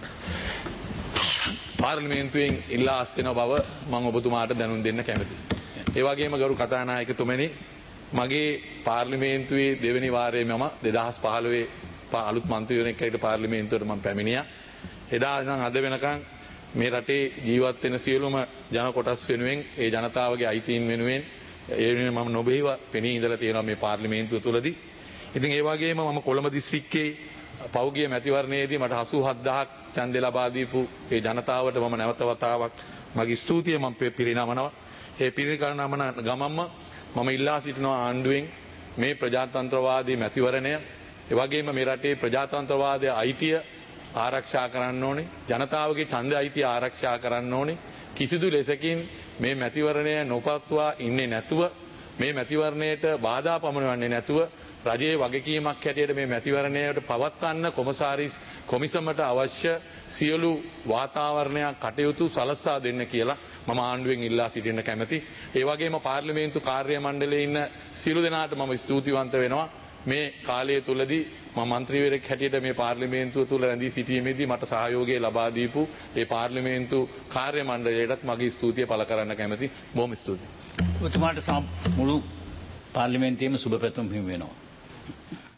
පාර්ලිමේන්තුවෙන් ඉල්ලා අස්වෙන බව මම ඔබතුමාට දැනුම් දෙන්න කැමැතියි. ඒ වගේම ගරු කතානායකතුමනි මගේ පාර්ලිමේන්තුවේ දෙවෙනි වාරයේ මම 2015 අලුත් මන්ත්‍රීවරයෙක් හැටියට පාර්ලිමේන්තුවට මම පැමිණියා. එදා ඉඳන් අද වෙනකන් මේ රටේ ජීවත් වෙන සියලුම ජන කොටස් වෙනුවෙන් ඒ ජනතාවගේ අයිතීන් වෙනුවෙන් ඒ වෙනුවෙන් මම නොබේව පෙනී ඉඳලා තියෙනවා මේ පාර්ලිමේන්තුව තුළදී. ඉතින් ඒ වගේම මම කොළඹ දිස්ත්‍රික්කයේ පෞද්ගලික මැතිවරණයේදී මට 87000ක් ඡන්දය ලබා දීපු ඒ ජනතාවට මම නැවත වතාවක් මගේ ස්තුතිය මම පිරිනමනවා. ඒ පිරිනමන ගමම්ම මම ඉල්ලා සිටිනවා ආණ්ඩුවෙන් මේ ප්‍රජාතන්ත්‍රවාදී මැතිවරණය ඒ වගේම මේ රටේ ප්‍රජාතන්ත්‍රවාදයේ අයිතිය ආරක්ෂා කරන්න ඕනේ. ජනතාවගේ ඡන්ද අයිතිය ආරක්ෂා කරන්න ඕනේ. කිසිදු ලෙසකින් මේ මැතිවරණය නොපවත්වා ඉන්නේ නැතුව මේ මැතිවරණයට බාධා පමුණවන්නේ නැතුව රජයේ වගකීමක් හැටියට මේ මැතිවරණයට පවත්වන්න කොමසාරිස් කොමිසමට අවශ්‍ය සියලු වාතාවරණයක් කටයුතු සලස්වා දෙන්න කියලා මම ආණ්ඩුවෙන් ඉල්ලා සිටින්න කැමැති. ඒ වගේම පාර්ලිමේන්තු කාර්ය මණ්ඩලයේ ඉන්න සියලු දෙනාට මම ස්තුතිවන්ත වෙනවා. මේ කාලය තුලදී මම මන්ත්‍රීවරයෙක් හැටියට මේ පාර්ලිමේන්තුව තුල රැඳී සිටීමේදී මට සහයෝගය ලබා දීපු ඒ පාර්ලිමේන්තු කාර්ය මණ්ඩලයටත් මගේ ස්තුතිය පළ කරන්න කැමැති. බොහොම ස්තුතියි. ඔබතුමාට මුළු පාර්ලිමේන්තුවේම සුබ පැතුම් හිමි වෙනවා.